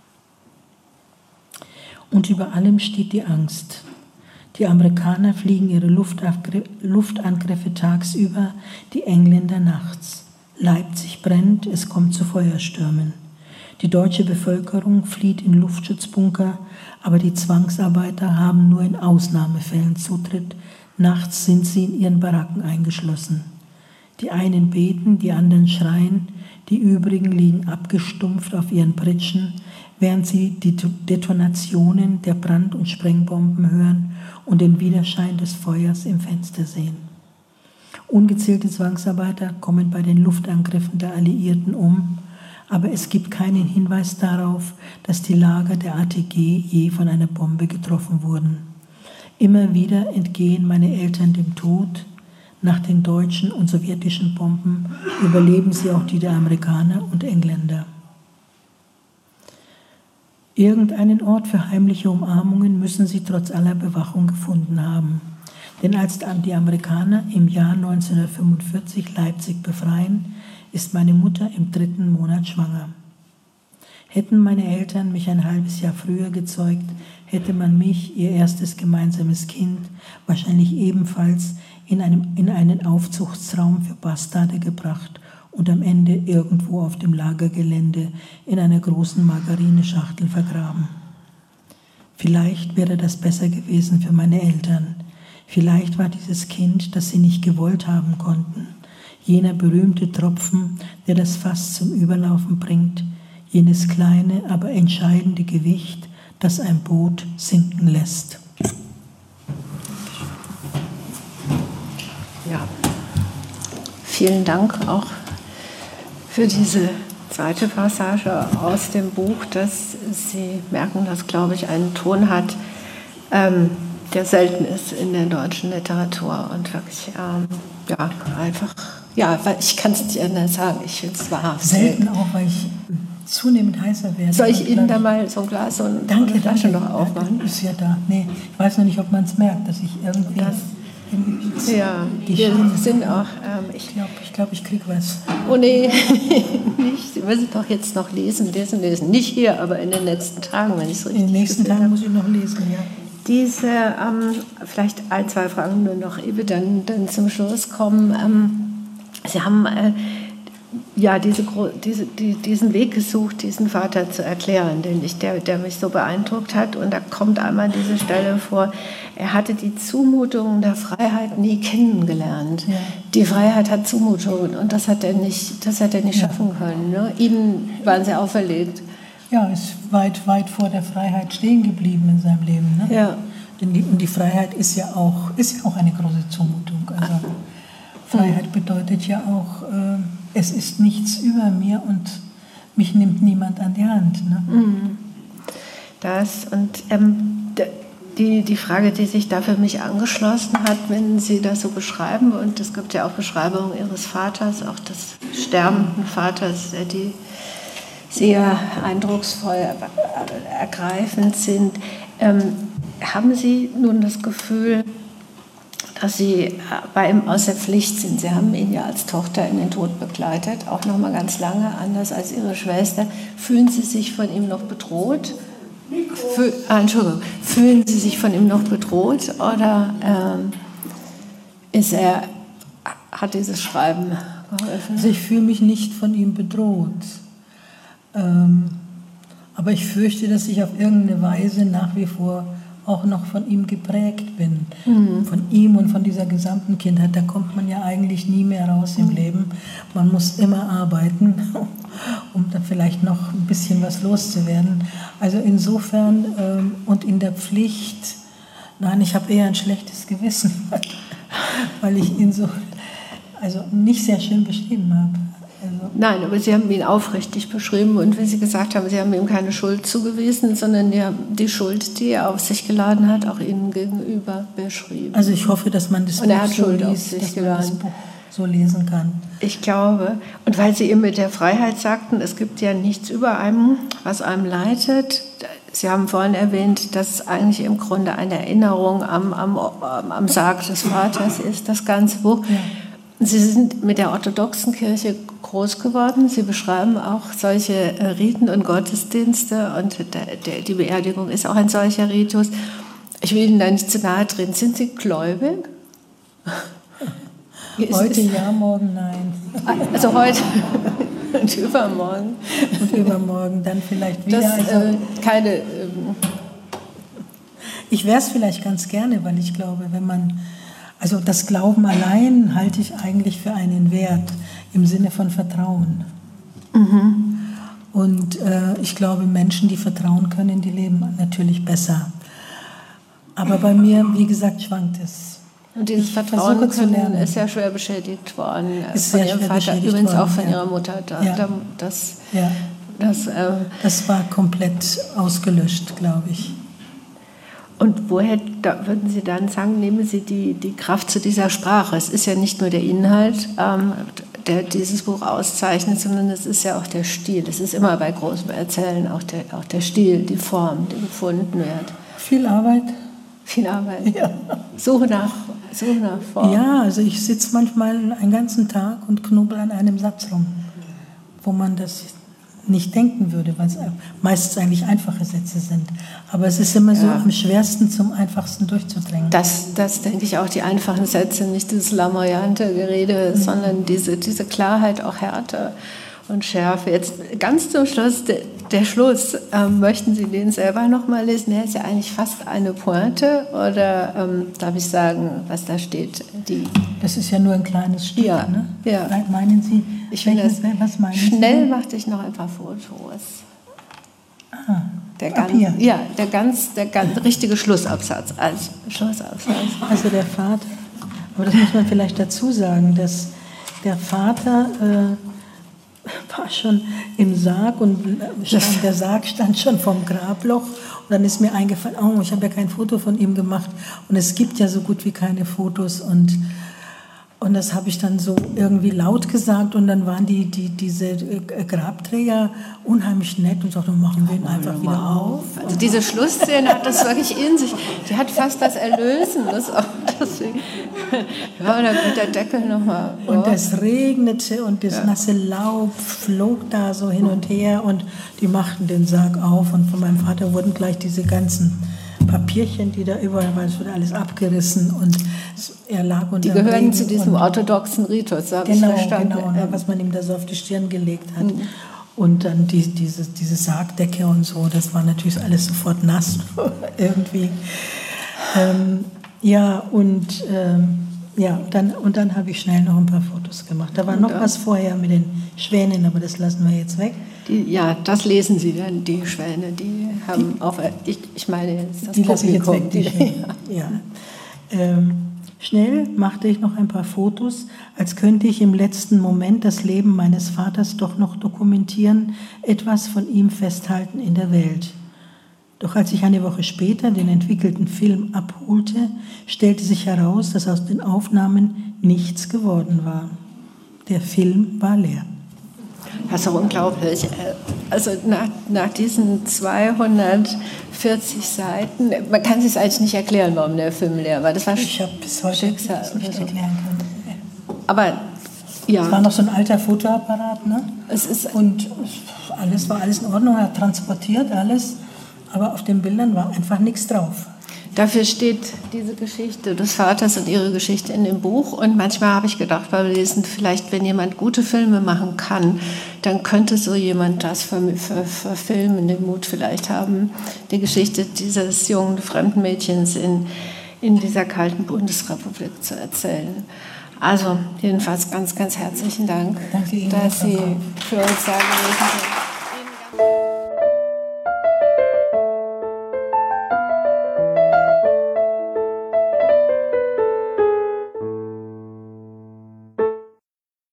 Und über allem steht die Angst. Die Amerikaner fliegen ihre Luftangriffe tagsüber, die Engländer nachts. Leipzig brennt, es kommt zu Feuerstürmen. Die deutsche Bevölkerung flieht in Luftschutzbunker, aber die Zwangsarbeiter haben nur in Ausnahmefällen Zutritt. Nachts sind sie in ihren Baracken eingeschlossen. Die einen beten, die anderen schreien, die übrigen liegen abgestumpft auf ihren Pritschen, während sie die Detonationen der Brand- und Sprengbomben hören und den Widerschein des Feuers im Fenster sehen. Ungezählte Zwangsarbeiter kommen bei den Luftangriffen der Alliierten um. aber es gibt keinen Hinweis darauf, dass die Lager der ATG je von einer Bombe getroffen wurden. Immer wieder entgehen meine Eltern dem Tod. Nach den deutschen und sowjetischen Bomben überleben sie auch die der Amerikaner und Engländer. Irgendeinen Ort für heimliche Umarmungen müssen sie trotz aller Bewachung gefunden haben. Denn als die Amerikaner im Jahr 1945 Leipzig befreien, ist meine Mutter im 3. Monat schwanger. Hätten meine Eltern mich ein halbes Jahr früher gezeugt, hätte man mich, ihr erstes gemeinsames Kind, wahrscheinlich ebenfalls in einen Aufzuchtsraum für Bastarde gebracht und am Ende irgendwo auf dem Lagergelände in einer großen Margarineschachtel vergraben. Vielleicht wäre das besser gewesen für meine Eltern. Vielleicht war dieses Kind, das sie nicht gewollt haben konnten, jener berühmte Tropfen, der das Fass zum Überlaufen bringt, jenes kleine, aber entscheidende Gewicht, das ein Boot sinken lässt. Ja, vielen Dank auch für diese zweite Passage aus dem Buch, dass Sie merken, dass, glaube ich, einen Ton hat, der selten ist in der deutschen Literatur und wirklich, weil ich kann es nicht anders sagen, ich finde es wahrhaft selten auch, weil ich zunehmend heißer werde. Soll ich Ihnen da mal so ein Glas und eine Flasche noch aufmachen? Ist ja da. Nee, ich weiß noch nicht, ob man es merkt, dass ich irgendwie... wir sind auch... Ich glaube, ich kriege was. Oh nee, nicht. Sie müssen doch jetzt noch lesen. Nicht hier, aber in den nächsten Tagen, wenn ich es richtig In den nächsten Tagen muss ich noch lesen, ja. Diese, vielleicht ein, zwei Fragen nur noch, ehe wir dann zum Schluss kommen. Sie haben diesen Weg gesucht, diesen Vater zu erklären, der mich so beeindruckt hat. Und da kommt einmal diese Stelle vor, er hatte die Zumutungen der Freiheit nie kennengelernt. Ja. Die Freiheit hat Zumutungen und das hat er nicht schaffen können. Ne? Ihnen waren sie auferlegt. Ja, ist weit vor der Freiheit stehen geblieben in seinem Leben. Ne? Ja. Denn die Freiheit ist ja auch eine große Zumutung. Also Freiheit bedeutet ja auch, es ist nichts über mir und mich nimmt niemand an die Hand. Ne? Das und die Frage, die sich da für mich angeschlossen hat, wenn Sie das so beschreiben, und es gibt ja auch Beschreibungen Ihres Vaters, auch des sterbenden Vaters, die sehr eindrucksvoll, ergreifend sind. Haben Sie nun das Gefühl, dass Sie bei ihm aus der Pflicht sind? Sie haben ihn ja als Tochter in den Tod begleitet, auch noch mal ganz lange, anders als Ihre Schwester. Fühlen Sie sich von ihm noch bedroht? Fühlen Sie sich von ihm noch bedroht oder hat dieses Schreiben geholfen? Also ich fühle mich nicht von ihm bedroht. Aber ich fürchte, dass ich auf irgendeine Weise nach wie vor auch noch von ihm geprägt bin. Von ihm und von dieser gesamten Kindheit. Da kommt man ja eigentlich nie mehr raus im Leben. Man muss immer arbeiten, um da vielleicht noch ein bisschen was loszuwerden. Also insofern und in der Pflicht, nein, ich habe eher ein schlechtes Gewissen, weil ich ihn so nicht sehr schön beschrieben habe. Nein, aber Sie haben ihn aufrichtig beschrieben und wie Sie gesagt haben, Sie haben ihm keine Schuld zugewiesen, sondern die Schuld, die er auf sich geladen hat, auch Ihnen gegenüber beschrieben. Also ich hoffe, dass man das Buch so lesen kann. Ich glaube, und weil Sie eben mit der Freiheit sagten, es gibt ja nichts über einem, was einem leitet. Sie haben vorhin erwähnt, dass es eigentlich im Grunde eine Erinnerung am Sarg des Vaters ist, das ganze Buch. Ja. Sie sind mit der orthodoxen Kirche groß geworden. Sie beschreiben auch solche Riten und Gottesdienste und die Beerdigung ist auch ein solcher Ritus. Ich will Ihnen da nicht zu nahe treten. Sind Sie gläubig? Heute ja, morgen nein. Also heute und übermorgen. Und übermorgen dann vielleicht wieder. Ich wäre es vielleicht ganz gerne, weil ich glaube, also das Glauben allein halte ich eigentlich für einen Wert im Sinne von Vertrauen. Und ich glaube, Menschen, die vertrauen können, die leben natürlich besser. Aber bei mir, wie gesagt, schwankt es. Und dieses Vertrauen ist ja schwer beschädigt worden von Ihrem Vater, übrigens auch von Ihrer Mutter. Das war komplett ausgelöscht, glaube ich. Und woher würden Sie dann sagen, nehmen Sie die Kraft zu dieser Sprache? Es ist ja nicht nur der Inhalt, der dieses Buch auszeichnet, sondern es ist ja auch der Stil. Es ist immer bei großem Erzählen auch der Stil, die Form, die gefunden wird. Viel Arbeit. Viel Arbeit. Ja. Suche nach Form. Ja, also ich sitze manchmal einen ganzen Tag und knubbel an einem Satz rum, wo man das nicht denken würde, weil es meistens eigentlich einfache Sätze sind. Aber es ist immer so am schwersten zum einfachsten durchzudrängen. Das denke ich auch, die einfachen Sätze, nicht dieses lamoyante Gerede, sondern diese Klarheit, auch Härte und Schärfe. Jetzt ganz zum Schluss, der Schluss, möchten Sie den selber noch mal lesen? Der ist ja eigentlich fast eine Pointe, oder darf ich sagen, was da steht? Das ist ja nur ein kleines Stück, ne? Ja. Meinen Sie, was meinen Sie? Schnell machte ich noch ein paar Fotos. Der ganz richtige Schlussabsatz. Also der Vater, aber das muss man vielleicht dazu sagen, dass der Vater war schon im Sarg und der Sarg stand schon vorm Grabloch. Und dann ist mir eingefallen, ich habe ja kein Foto von ihm gemacht. Und es gibt ja so gut wie keine Fotos. Und das habe ich dann so irgendwie laut gesagt. Und dann waren diese Grabträger unheimlich nett und sagten, machen wir ihn einfach wieder auf. Also diese Schlussszene hat das wirklich in sich. Die hat fast das Erlösen. Deswegen da geht der Deckel nochmal. Und es regnete und das nasse Laub flog da so hin und her. Und die machten den Sarg auf. Und von meinem Vater wurden gleich diese ganzen Papierchen, die da überall waren, es wurde alles abgerissen und er lag unter dem Regen. Die gehören zu diesem orthodoxen Ritus, habe ich verstanden. Genau, was man ihm da so auf die Stirn gelegt hat. Und dann diese Sargdecke und so, das war natürlich alles sofort nass irgendwie. Dann habe ich schnell noch ein paar Fotos gemacht. Da war noch was vorher mit den Schwänen, aber das lassen wir jetzt weg. Das lesen Sie dann, die Schwäne, die haben auch, ich meine jetzt das die lasse ich jetzt weg, die Schwäne. Schnell machte ich noch ein paar Fotos, als könnte ich im letzten Moment das Leben meines Vaters doch noch dokumentieren, etwas von ihm festhalten in der Welt. Doch als ich eine Woche später den entwickelten Film abholte, stellte sich heraus, dass aus den Aufnahmen nichts geworden war. Der Film war leer. Das ist doch unglaublich. Also nach diesen 240 Seiten, man kann sich eigentlich nicht erklären, warum der Film leer war. Das war ich habe bis heute das nicht erklären können. Aber es war noch so ein alter Fotoapparat, ne? Und alles war in Ordnung, er hat transportiert alles, aber auf den Bildern war einfach nichts drauf. Dafür steht diese Geschichte des Vaters und ihre Geschichte in dem Buch. Und manchmal habe ich gedacht beim Lesen, vielleicht, wenn jemand gute Filme machen kann, dann könnte so jemand das verfilmen, den Mut vielleicht haben, die Geschichte dieses jungen fremden Mädchens in dieser kalten Bundesrepublik zu erzählen. Also jedenfalls ganz, ganz herzlichen Dank, Danke Ihnen, dass Sie für uns da gewesen sind.